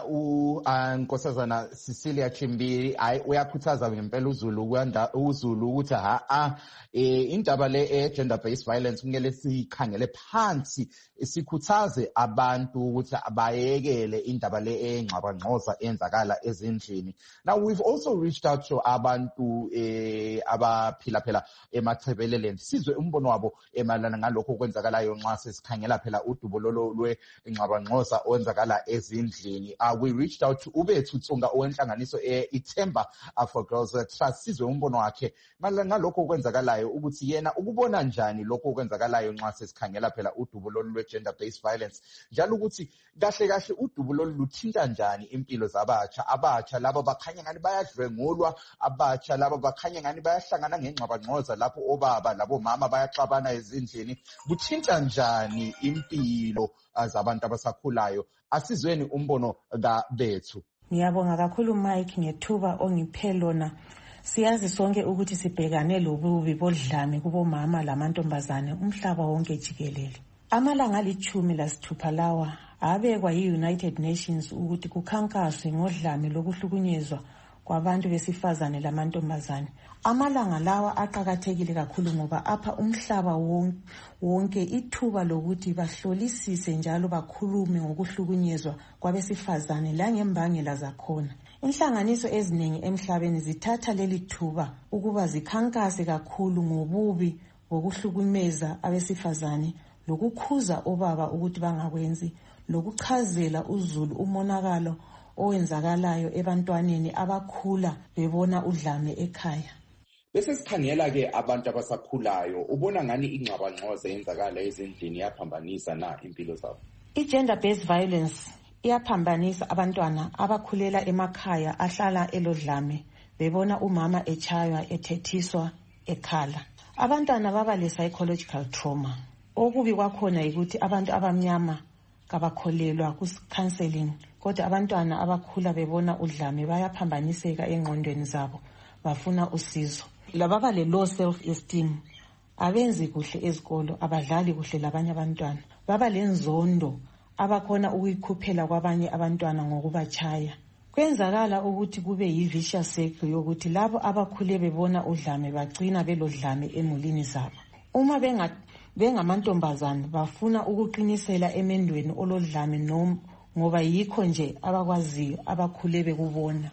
S3: uNkosazana Cecilia Chimbiri ay uyakhuthaza ngempela uZulu kwanda uZulu ukuthi ha a indaba le e gender based violence kumele sikhangele phansi, sikhuthaze abantu ukuthi abayekele indaba le engxabangxoza enzakala ezindlini. Now we've also reached out to abantu eh abaphila phela emachebeleleni sizwe umbono wabo emalana ngalokho okwenzakalayo nxa sesikhangela phela udubulolo lwe ingxabangxoza owenzakala ezindlini. Uh, we reached out to Ubethu Tsonga owenhlanganiso eIthemba for Girls Trust sizwe umbono wakhe malana ngalokho okwenzakalayo ukuthi yena ukubona njani lokho okwenzakalayo nxa sesikhangela phela udubulolo lwe gender based violence, njalo ukuthi kahle kahle udubulolo luthinta njani impilo zabatsha, abatsha labo bakhanya ngani bayadlwengulwa, abatsha labo bakhanya ngani bayahlangana ngengxabangxoza lapho obaba labo mama bayaxabana ezindlini, kuthinta njani impilo zabantu abasakhulayo. Asizweni umbono kaBethu.
S13: Ngiyabonga kakhulu Mike ngethuba ongiphe lona. Siyazi sonke ukuthi sibhekane lobubi bodlame kubomama lamantombazane umhlaba wonke jikelele. Amalanga alichumi lasithupha lawa abekwa yi-United Nations ukuthi kukhankaswe ngodlame lokuhlukunyezwa kwabantu besifazane lamantombazane. Amalanga lawa aqakathekile kakhulu ngoba apha umhlaba wonke ithuba lokuthi bahlolisise njalo bakhulume ngokuhlukunyezwa kwabesifazane langembangela zakhona. Inhlanganiso eziningi emhlabeni zithatha leli thuba ukuba zikhankase kakhulu ngobubi bokuhlukumeza abesifazane lokukhuza obaba ukuthi bangakwenzi, lokuchazela uZulu umonakalo owenzakalayo ebantwaneni abakhula bebona udlame ekhaya.
S3: Bese sikhangela ke abantu abasakhulayo, ubona ngani ingxabangxoza yenzakala ezindlini yaphambanisa na impilo zabo?
S13: I-gender based violence iyaphambanisa abantwana abakhulela emakhaya ahlala elodlame bebona umama echaywa ethethiswa ekhala. Abantwana baba le psychological trauma. Okubi kwakhona ukuthi abantu abamnyama kabakholelwa ku counseling, kodwa abantwana abakhula bebona udlame bayaphambaniseka engqondweni zabo, bafuna usizo. Lababa le low self esteem, abenzi kuhle ezikolo, abadlali kuhle labanye abantwana, baba lenzondo abakhona ukuyikhuphela kwabanye abantwana ngokubachaya. Kwenzakala ukuthi kube yi-vicious cycle yokuthi labo abakhule bebona udlame bagcina belodlame emulini zabo. Uma benga bengamantombazane bafuna ukuqinisela emendweni olodlame noma ngoba yikho nje abakwaziyo abakhule bekubona.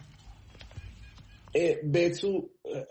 S3: Eh Bethu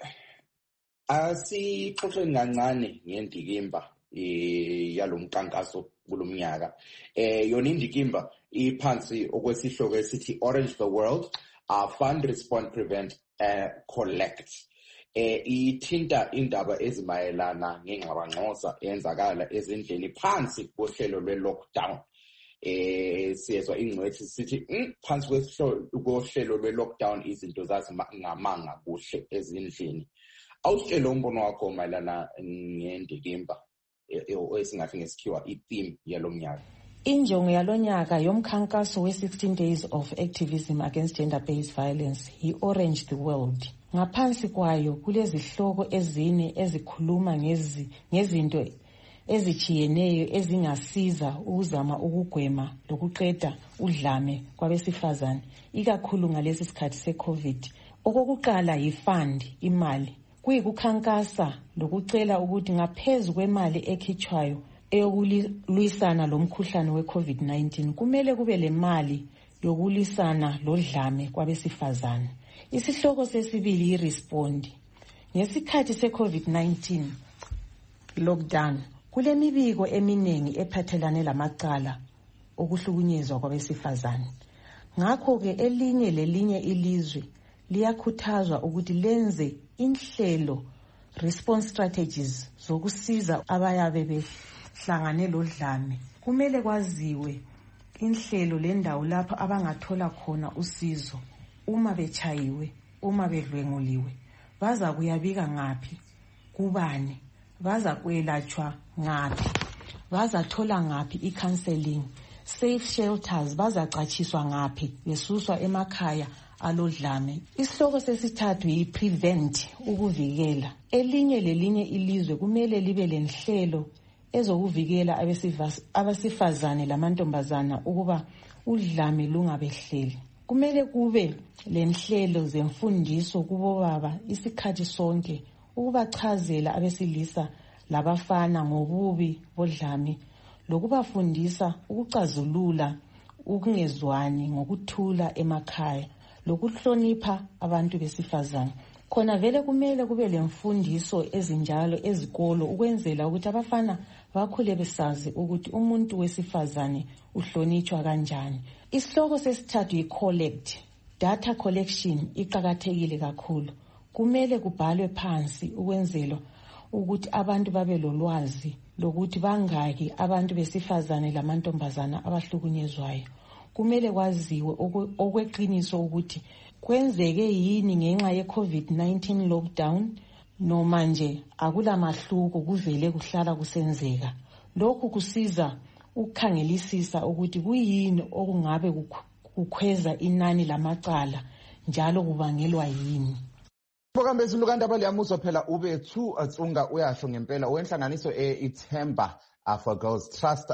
S3: asixoxeni kancane ngendikimba eh yalomkankaso kulomnyaka. Eh yona indikimba iphansi okwesihloko esithi Orange the World, uh, Fund, Respond, Prevent, uh, Collect. Eh ithinta indaba ezimayelana ngengxabangxoza eyenzakala ezindleni phansi kohlelo lwe-lockdown. Eh siyezwa ingcwethi sithi phansi kohlelo lwe-lockdown izinto zazingamanga kuhle ezindlini. awusitshele umbono wakho mayelana ngendikimba esingathi ngesikhiwa i-theme yalo mnyaka.
S13: Injongo yalonyaka yomkhankaso we-sixteen days of activism against gender-based violence yi-Orange the World. Ngaphansi kwayo kulezihloko ezine ezikhuluma ngezi ngezinto ezichiyeneyo ezingasiza ukuzama ukugwema lokuqeda udlame kwabesifazane ikakhulu ngalesi sikhathi se-COVID. Okokuqala yi-fund, imali. Kuyikukhankasa lokucela ukuthi ngaphezu kwemali ekhitshwayo eyokulwisana lomkhuhlane we-COVID nineteen kumele kube le mali yokulwisana lodlame kwabesifazane. Isihloko sesibili yi-respond. Ngesikhathi se-COVID nineteen lockdown kule mibiko eminingi ephathelane lamacala okuhlukunyezwa kwabesifazane. Ngakho-ke elinye lelinye ilizwe liyakhuthazwa ukuthi lenze inhlelo response strategies zokusiza abayabe behlangane lodlame. Kumele kwaziwe inhlelo lendawo lapho abangathola khona usizo uma bechayiwe, uma bedlwenguliwe. Baza kuyabika ngaphi, kubani, baza kwelatshwa ngaphi, baza thola ngaphi i-counseling, safe shelters, baza cachiswa ngaphi besuswa emakhaya alodlame. Isihloko sesithathu yi-prevent, ukuvikela. Elinye lelinye ilizwe kumele libe lenhlelo ezokuvikela abesifazane lamantombazana ukuba udlame lungabehleli. Kumele kube lenhlelo zemfundiso kubo baba isikhathi sonke ukubachazela abesilisa labafana ngobubi bodlame lokubafundisa ukucazulula ukungezwani ngokuthula emakhaya lokuhlonipha abantu besifazane. Khona vele kumele kube lemfundiso ezinjalo ezikolo ukwenzela ukuthi abafana bakhule besazi ukuthi umuntu wesifazane uhlonitshwa kanjani. Isihloko sesithathu yi-collect. Data collection iqakathekile kakhulu. Kumele kubhalwe phansi ukwenzela ukuthi abantu babe lolwazi lokuthi bangaki abantu besifazane lamantombazana abahlukunyezwayo. Kumele kwaziwe okweqiniso ukuthi kwenzeke yini ngenxa ye-COVID nineteen lockdown noma nje akula mahluko kuvele kuhlala kusenzeka. Lokhu kusiza ukukhangelisisa ukuthi kuyini okungabe kukhweza inani lamacala njalo kubangelwa yini.
S3: Programme bezilukanda baliyamuzwa phela ubethu atsunga uyasho ngempela wenhlanganiso eIthemba Uh, for Girls Trust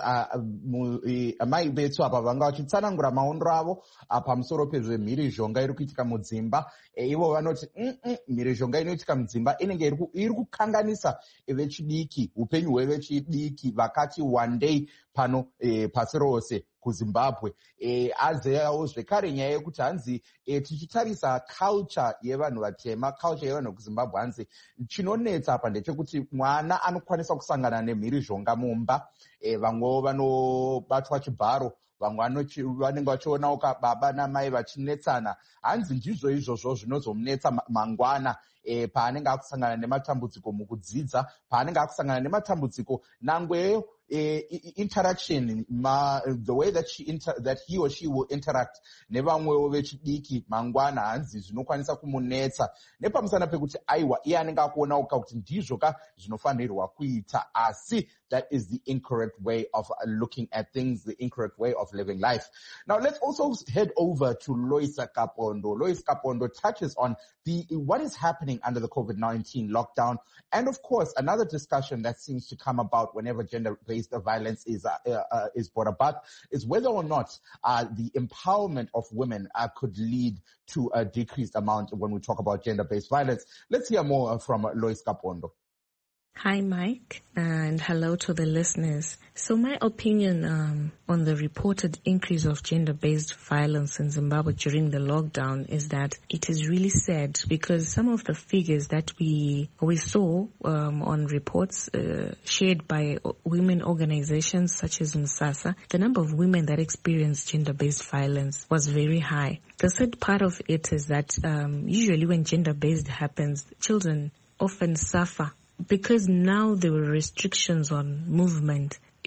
S3: amai bethu apa vangachitsanangura maondo avo apa musoro pezvemhirizhonga iri kuitika mudzimba ivo vanoti mhirizhonga inoitika mudzimba inenge iri kukanganisa vechidiki upenyu hwevechidiki vakati one day pano pasi rose kuZimbabwe. Azeyawo zvekare nyaya yekuti hanzi tichitarisa culture yevanhu vatema, culture yevanhu kuZimbabwe, hanzi chinonetsa apa ndechekuti mwana anokwanisa kusangana nemhirizhonga mumba, vamwe vanobatwa chibharo, vamwe vanenge vachionawo baba namai vachinetsana. Hanzi ndizvo izvozvo zvinozomunetsa mangwana paanenge akusangana nematambudziko mukudzidza, paanenge akusangana nematambudziko nangweyo Uh, interaction, ma, the way that she inter, that he or she will interact nevamwewo vechidiki mangwana, hanzi zvinokwanisa kumunetsa nepamusana pekuti aiwa iye anenge akuonawo kuti ndizvo ka zvinofanirwa kuita, asi that is the incorrect way of looking at things, the incorrect way of living life. Now let's also head over to Loisa Kapondo. Loisa Kapondo touches on the what is happening under the COVID nineteen lockdown, and of course another discussion that seems to come about whenever gender-based violence is uh, uh, is brought about is whether or not uh, the empowerment of women uh, could lead to a decreased amount when we talk about gender-based violence. Let's hear more uh, from uh, Lois Kapondo.
S14: Hi, Mike, and hello to the listeners. So my opinion um, on the reported increase of gender-based violence in Zimbabwe during the lockdown is that it is really sad, because some of the figures that we we saw um, on reports uh, shared by women organizations such as MSASA, the number of women that experienced gender-based violence was very high. The sad part of it is that um, usually when gender-based happens, children often suffer. Because now there were restrictions on movement,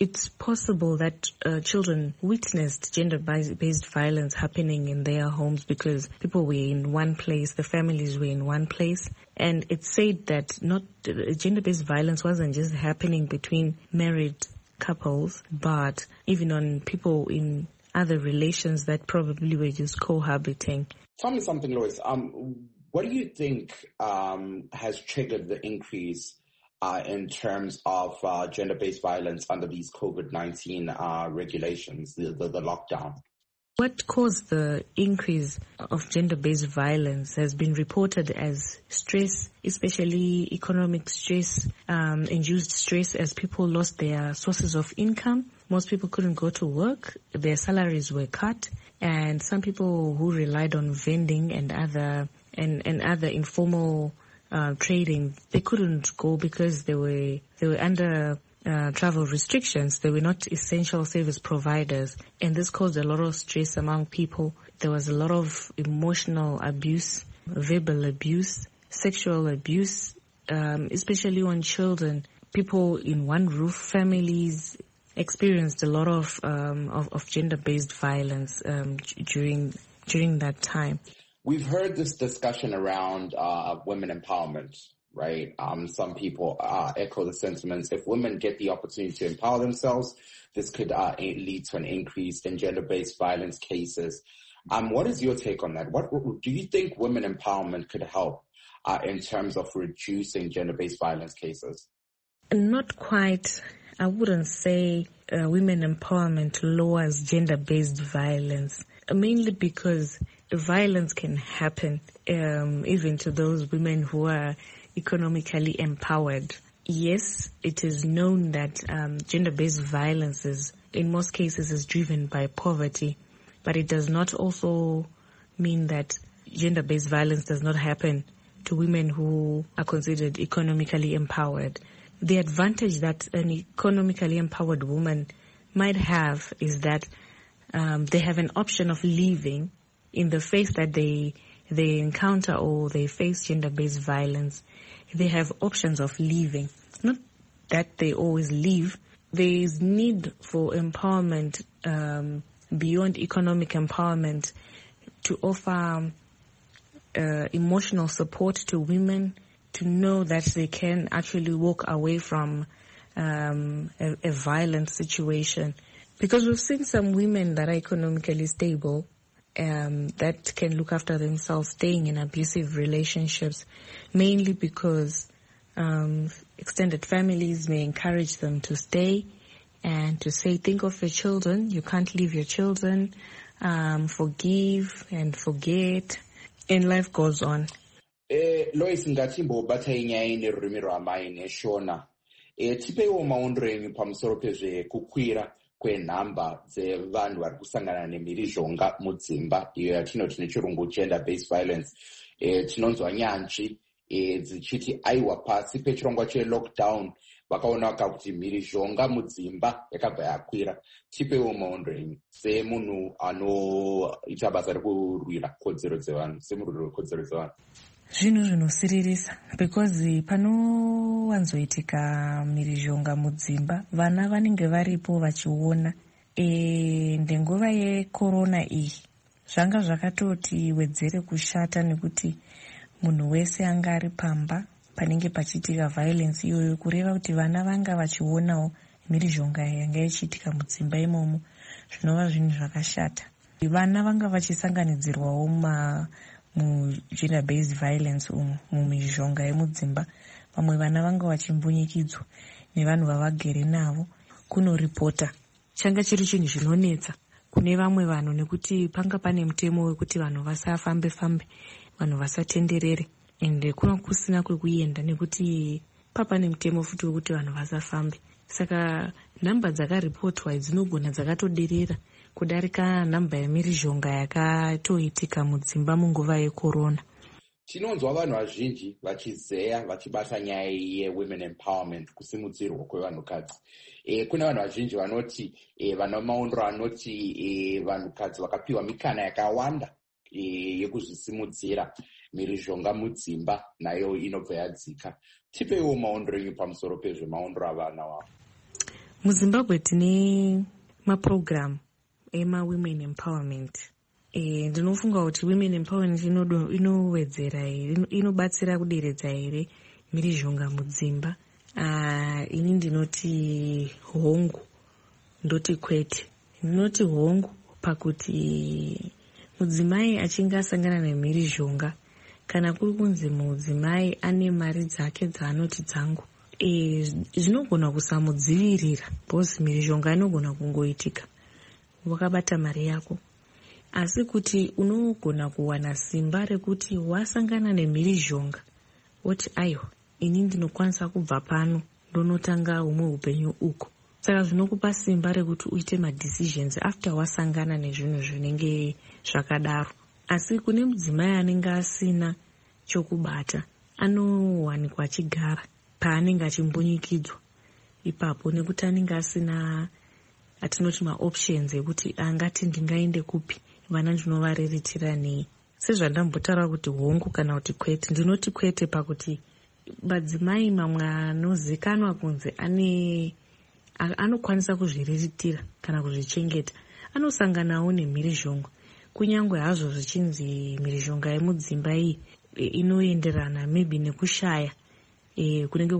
S14: it's possible that uh, children witnessed gender-based violence happening in their homes because people were in one place, the families were in one place. And it said that not uh, gender-based violence wasn't just happening between married couples, but even on people in other relations that probably were just cohabiting.
S3: Tell me something, Lois. Um, what do you think um, has triggered the increase uh, in terms of uh, gender-based violence under these COVID nineteen uh, regulations, the, the, the lockdown?
S14: What caused the increase of gender-based violence has been reported as stress, especially economic stress, um, induced stress as people lost their sources of income. Most people couldn't go to work. Their salaries were cut. And some people who relied on vending and other and, and other informal uh, trading, they couldn't go because they were they were under uh, travel restrictions. They were not essential service providers, and this caused a lot of stress among people. There was a lot of emotional abuse, verbal abuse, sexual abuse, um, especially on children. People in one roof families experienced a lot of um, of, of gender-based violence um, during during that time.
S3: We've heard this discussion around uh, women empowerment, right? Um, some people uh, echo the sentiments. If women get the opportunity to empower themselves, this could uh, lead to an increase in gender-based violence cases. Um, what is your take on that? What, what do you think women empowerment could help uh, in terms of reducing gender-based violence cases?
S14: Not quite. I wouldn't say uh, women empowerment lowers gender-based violence, mainly because violence can happen um, even to those women who are economically empowered. Yes, it is known that um, gender-based violence is, in most cases, is driven by poverty, but it does not also mean that gender-based violence does not happen to women who are considered economically empowered. The advantage that an economically empowered woman might have is that um, they have an option of leaving in the face that they they encounter or they face gender-based violence. They have options of leaving. Not that they always leave. There is need for empowerment um, beyond economic empowerment to offer uh, emotional support to women, to know that they can actually walk away from um, a, a violent situation. Because we've seen some women that are economically stable, um, that can look after themselves, staying in abusive relationships, mainly because um, extended families may encourage them to stay and to say, think of your children, you can't leave your children, um, forgive and forget, and life goes on.
S3: Eh, Lois ngatimbo bata inyaya nerurimi rwamai neshona. Eh, tipeiwo maondro enyu pamusoro pezve kukwira kwenhamba dzevanhu vari kusangana nemhirizhonga mudzimba iyo yatinoti nechirungu gender-based violence. Eh, tinonzwa nyanzvi eh, dzichiti aiwa pasi pechirongwa chelockdown vakaona kuti mhirizhonga mudzimba yakabva yakwira. Tipeiwo maondro enyu semunhu anoita basa rekurwira kodzero dzevanhu, semurwiri wekodzero dzevanhu.
S14: Zvinhu zvinosiririsa because panowanzoitika mhirizhonga mudzimba, vana vanenge varipo vachiona. E, ndenguva yekorona iyi zvanga zvakatoti wedzere kushata nekuti munhu wese anga ari pamba panenge pachiitika violence iyoyo, kureva kuti vana vanga vachionawo mhirizhonga yanga ichiitika mudzimba imomo, zvinova zvinhu zvakashata. Vana vanga vachisanganidzirwawo ma mu-gender-based violence umu mumizhonga yemudzimba. Vamwe vana vanga vachimbunyikidzwa nevanhu vavagere navo. Kunoripota changa chiri chinhu zvinonetsa kune vamwe vanhu nekuti panga pane mutemo wekuti vanhu vasafambe fambe, vanhu vasatenderere, ende kuna kusina kwekuenda nekuti papane mutemo futi wekuti vanhu vasafambe. Saka nhamba dzakaripotwa dzinogona dzakatoderera kudarika nhamba yemhirizhonga yakatoitika mudzimba munguva yekorona.
S3: Tinonzwa vanhu vazhinji vachizeya vachibata nyaya yewomen empowerment, kusimudzirwa kwevanhukadzi. E, kuna vanhu vazhinji vanoti e, vana maondro anoti e, vanhukadzi vakapiwa mikana yakawanda e, yekuzvisimudzira, mhirizhonga mudzimba nayo inobva yadzika. Tipeiwo maondro enyu pamusoro pezve maondro avana wavo.
S14: muzimbabwe tine maprogram ema-women empowerment. E, ndinofunga kuti women empowerment inowedzera here, inobatsira kuderedza here mhirizhonga mudzimba. Uh, ini ndinoti hongu, ndoti kwete. Ndinoti hongu pakuti mudzimai achinge asangana nemhirizhonga, kana kuri kunzi mudzimai ane mari dzake dzaanoti dzangu, e, zvinogona kusamudzivirira, bhozi mhirizhonga inogona kungoitika wakabata mari yako. Asi kuti unogona kuwana simba rekuti wasangana nemhirizhonga woti aiwa, ini ndinokwanisa kubva pano ndonotanga humwe upenyu uko. Saka zvinokupa simba rekuti uite madecisions after wasangana nezvinhu zvinenge zvakadaro. Asi kune mudzimai anenge asina chokubata, anowanikwa achigara paanenge achimbunyikidzwa ipapo, nekuti anenge asina atinoti maoptions ekuti angati ndingaende kupi, vana ndinovareritira nei. Sezvandambotaura kuti hongu kana kuti kwete, ndinoti kwete pakuti madzimai mamwe anozikanwa kunzi ane anokwanisa kuzviriritira kana kuzvichengeta anosanganawo nemhirizhonga, kunyange hazvo zvichinzi mhirizhonga yemudzimba iyi inoenderana maybe nekushaya e, kunenge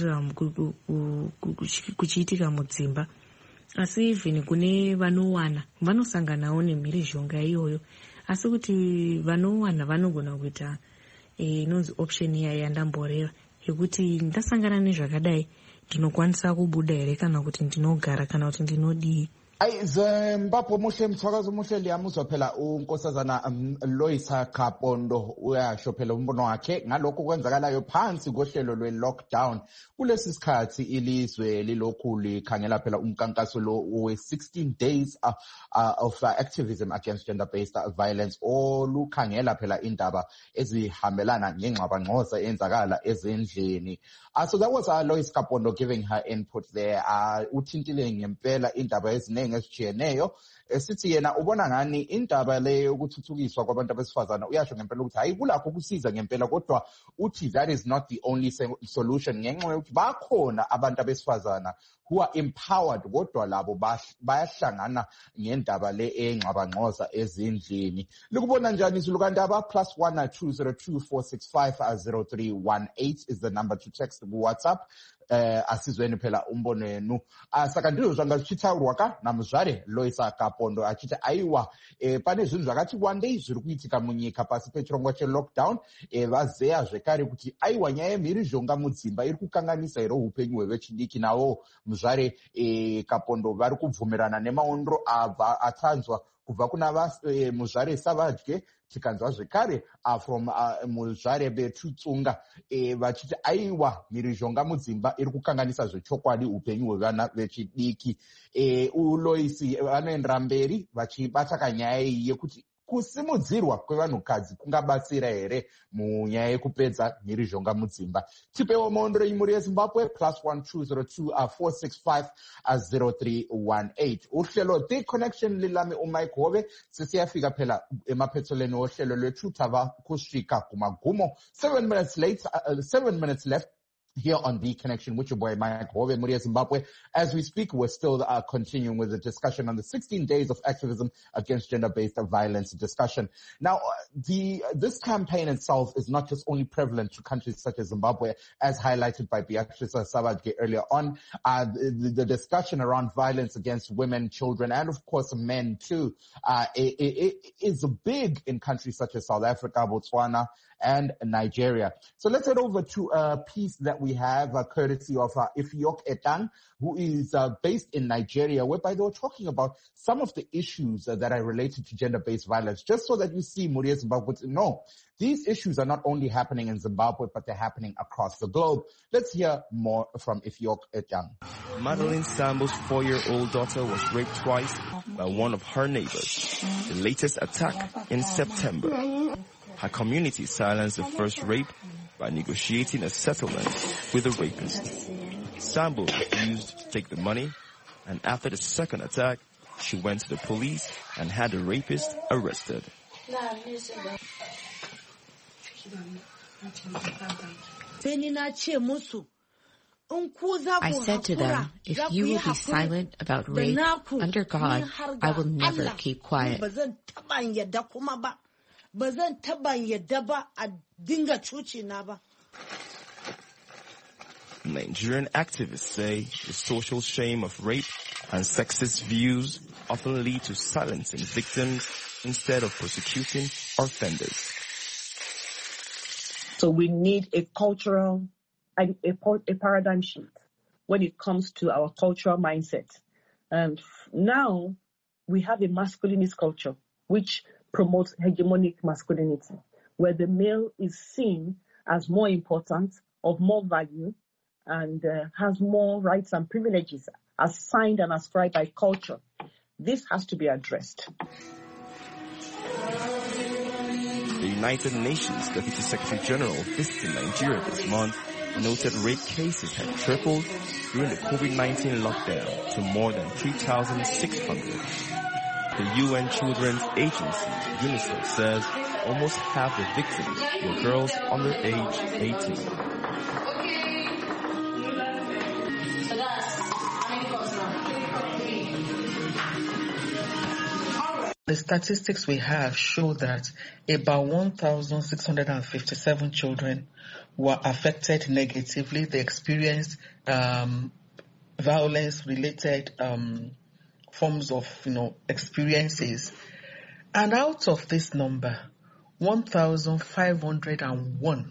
S14: kuchiitika mudzimba. Asi even kune vanowana vanosanganawo nemhirizhonga iyoyo, asi kuti vanowana vanogona kuita inonzi e, option iya yandamboreva yekuti ndasangana nezvakadai ndinokwanisa kubuda here kana kuti ndinogara kana kuti ndinodii.
S3: Ayi Zimbabwe muhle mthwakazi muhle liyamuzwa phela unkosazana um, Loisa Kapondo uyasho phela umbono wakhe ngalokho kwenzakalayo phansi kohlelo lwe-lockdown kulesi sikhathi ilizwe lilokhu likhangela phela umkankaso lo we sixteen days uh, uh, of uh, activism against gender-based uh, violence olukhangela phela indaba ezihambelana ngengxabangxoza enzakala ezindlini. Uh, so that was uh, Lois Kapondo giving her input there. Uh, uthintile ngempela indaba eziningi esijiyeneyo, esithi yena ubona ngani indaba le yokuthuthukiswa kwabantu abesifazana uyasho ngempela ukuthi hayi kulakho kusiza ngempela, kodwa uthi that is not the only solution ngenxa yokuthi bakhona abantu abesifazana who are empowered kodwa labo bayahlangana ngendaba le engxabangxoza ezindlini. Likubona njani Zulukandaba? Plus one two zero two four six five zero three one eight is the number to text WhatsApp. Uh, asizweni phela umbono wenu. Saka ndizvo zvanga zvichitaurwa ka namuzvare Loisa Kapondo achiti aiwa eh, pane zvinhu zvakati wandei zviri kuitika munyika pasi pechirongwa chelockdown. Eh, vazeya zvekare kuti aiwa nyaya yemhirizhonga mudzimba iri kukanganisa here upenyu hwevechidiki. Nawo muzvare eh, Kapondo vari kubvumirana nemaondro abva atanzwa kubva kuna eh, muzvare Savadye, tikanzwa zvekare uh, from uh, muzvare Betutsunga eh, vachiti aiwa mhirizhonga mudzimba iri kukanganisa zvechokwadi upenyu hwevana vechidiki. Eh, uLoisi vanoendera mberi vachibata kanyaya iyi yekuti kusimudzirwa kwevanhukadzi kungabatsira here munyaya yekupedza mhirizhonga mudzimba. Tipewo maondero imuri yeZimbabwe plus one two zero two four six five zero three one eight. Uhlelo The Connection lilami uMike Hove. Sisiyafika phela emaphethelweni ohlelo lwethu tava kusvika kumagumo. Seven minutes late, uh, seven minutes left here on The Connection with your boy Mike Hove, Muria Zimbabwe. As we speak, we're still uh, continuing with the discussion on the sixteen days of activism against gender-based violence discussion. Now, uh, the uh, this campaign itself is not just only prevalent to countries such as Zimbabwe, as highlighted by Beatrice Savadye earlier on. Uh, the, the discussion around violence against women, children, and of course men too, uh, it, it, it is big in countries such as South Africa, Botswana, and Nigeria. So let's head over to a piece that we have uh, courtesy of uh, Ifiok Etang, who is uh, based in Nigeria, whereby they were talking about some of the issues uh, that are related to gender-based violence, just so that you see, Muria Zimbabwe, no, these issues are not only happening in Zimbabwe, but they're happening across the globe. Let's hear more from Ifiok Etang.
S15: Madeline Sambo's four-year-old daughter was raped twice by one of her neighbors. The latest attack in September. Her community silenced the first rape by negotiating a settlement with the rapist. Sambo refused to take the money, and after the second attack, she went to the police and had the rapist arrested.
S16: I said to them, if you will be silent about rape, under God, I will never keep quiet.
S15: Nigerian activists say the social shame of rape and sexist views often lead to silencing victims instead of prosecuting offenders.
S17: So we need a cultural, a, a, a paradigm shift when it comes to our cultural mindset. And now we have a masculinist culture which promotes hegemonic masculinity, where the male is seen as more important, of more value, and uh, has more rights and privileges assigned and ascribed by culture. This has to be addressed.
S15: The United Nations Deputy Secretary General visiting Nigeria this month noted rape cases had tripled during the COVID nineteen lockdown to more than three thousand six hundred. The U N Children's Agency, UNICEF, says almost half the victims were girls under age eighteen.
S18: The statistics we have show that about one thousand six hundred fifty-seven children were affected negatively. They experienced um, violence-related um, forms of, you know, experiences. And out of this number, one thousand five hundred one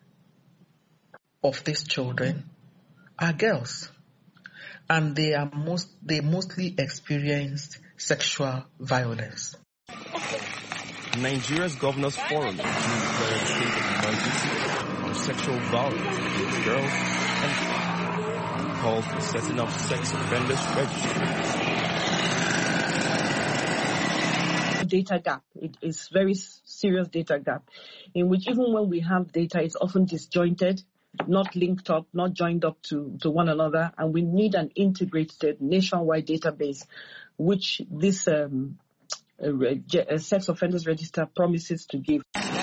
S18: of these children are girls. And they are most they mostly experienced sexual violence.
S15: Nigeria's Governors Forum in June declared a state of emergency on sexual violence against girls and called for setting up sex offenders registry.
S17: Data gap. It is very serious data gap, in which even when we have data, it's often disjointed, not linked up, not joined up to, to one another, and we need an integrated nationwide database, which this um, uh, uh, sex offenders register promises to give.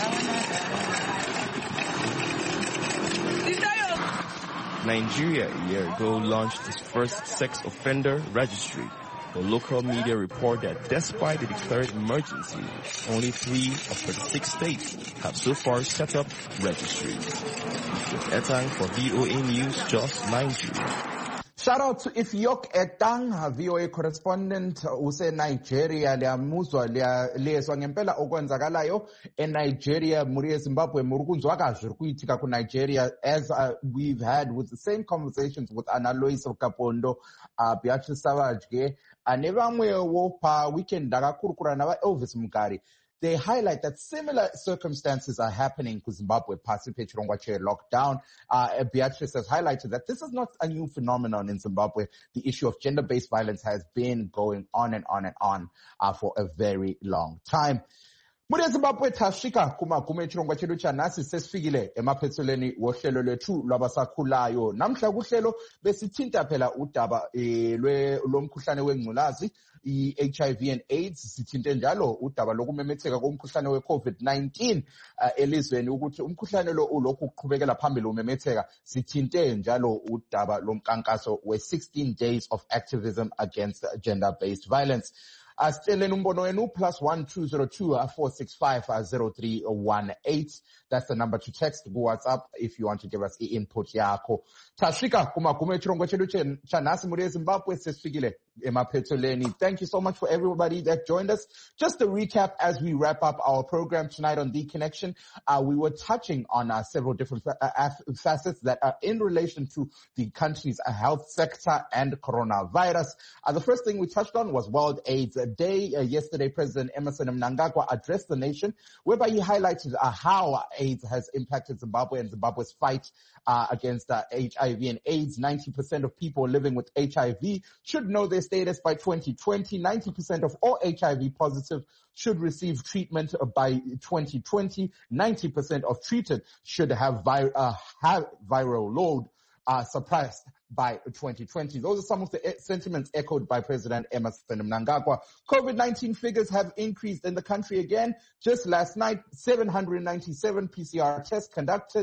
S15: Nigeria a year ago launched its first sex offender registry. The local media report that despite the declared emergency, only three of thirty-six states have so far set up registries. With Etang for V O A News, Jos, Nigeria.
S3: Shout out to Ifyok Etang, V O A correspondent use Nigeria. Liyamuzwa liyezwa ngempela okwenzakalayo eNigeria. Muri eZimbabwe murukunzwa kazviri kuitika kuNigeria, as uh, we've had with the same conversations with Analois Kapondo, uh, Beatrice Savage, nevamwewo pa weekend ndakakurukura nava Elvis Mugari. They highlight that similar circumstances are happening to Zimbabwe, pasi pechirongwa che lockdown. Uh, Beatrice has highlighted that this is not a new phenomenon in Zimbabwe. The issue of gender-based violence has been going on and on and on uh, for a very long time. Muri eZimbabwe tasvika kumagumo echirongwa chedu chanhasi sesifikile emaphethelweni wohlelo lwethu lwabasakhulayo. Namhla kuhlelo besithinta phela udaba lomkhuhlane wengculazi, i-H I V and AIDS, sithinte njalo udaba lokumemetheka komkhuhlane we-COVID nineteen uh, elizweni ukuthi umkhuhlane lo ulokhu uqhubekela phambili umemetheka. Sithinte njalo udaba lomkankaso we-sixteen days of activism against gender-based violence. Asitshele umbono wenu plus one two zero two four six five zero three one eight. That's the number to text. Go WhatsApp if you want to give us the input yakho. Tasvika kumagumo echirongwa chedu chanhasi muri eZimbabwe sesifikile emaphethelweni. Thank you so much for everybody that joined us. Just a recap as we wrap up our program tonight on The Connection. Uh, we were touching on uh, several different fa- facets that are in relation to the country's health sector and coronavirus. Uh, the first thing we touched on was World AIDS Day. Uh, yesterday, President Emmerson Mnangagwa addressed the nation, whereby he highlighted uh, how AIDS has impacted Zimbabwe and Zimbabwe's fight uh, against uh, H I V and AIDS. ninety percent of people living with H I V should know their status by twenty twenty. ninety percent of all H I V positive should receive treatment by twenty twenty. ninety percent of treated should have, vi- uh, have viral load uh, suppressed by twenty twenty. Those are some of the sentiments echoed by President Emmerson Mnangagwa. COVID nineteen figures have increased in the country again. Just last night, seven hundred ninety-seven P C R tests conducted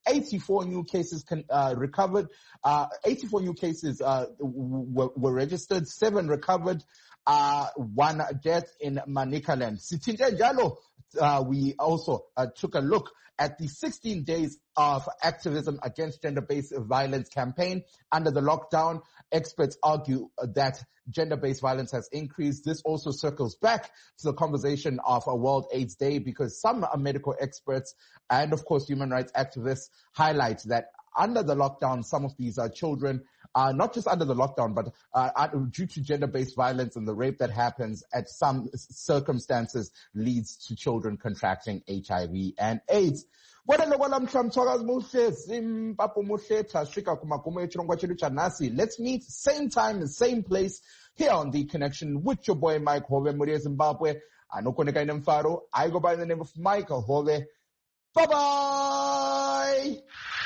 S3: eighty-four new cases can, uh, recovered. Uh, eighty-four new cases uh, were, were registered, seven recovered, uh, one death in Manicaland. Sitinte njalo, uh, we also uh, took a look at the sixteen days of activism against gender-based violence campaign. Under the lockdown, experts argue that gender-based violence has increased. This also circles back to the conversation of a World AIDS Day, because some medical experts and, of course, human rights activists highlight that under the lockdown, some of these uh, children, uh, not just under the lockdown, but uh, due to gender-based violence and the rape that happens at some circumstances, leads to children contracting H I V and AIDS. Let's meet same time, same place, here on The Connection with your boy Mike Hove, Muria Zimbabwe. I know Koneka Nemfaro. I go by the name of Michael Hove. Bye-bye!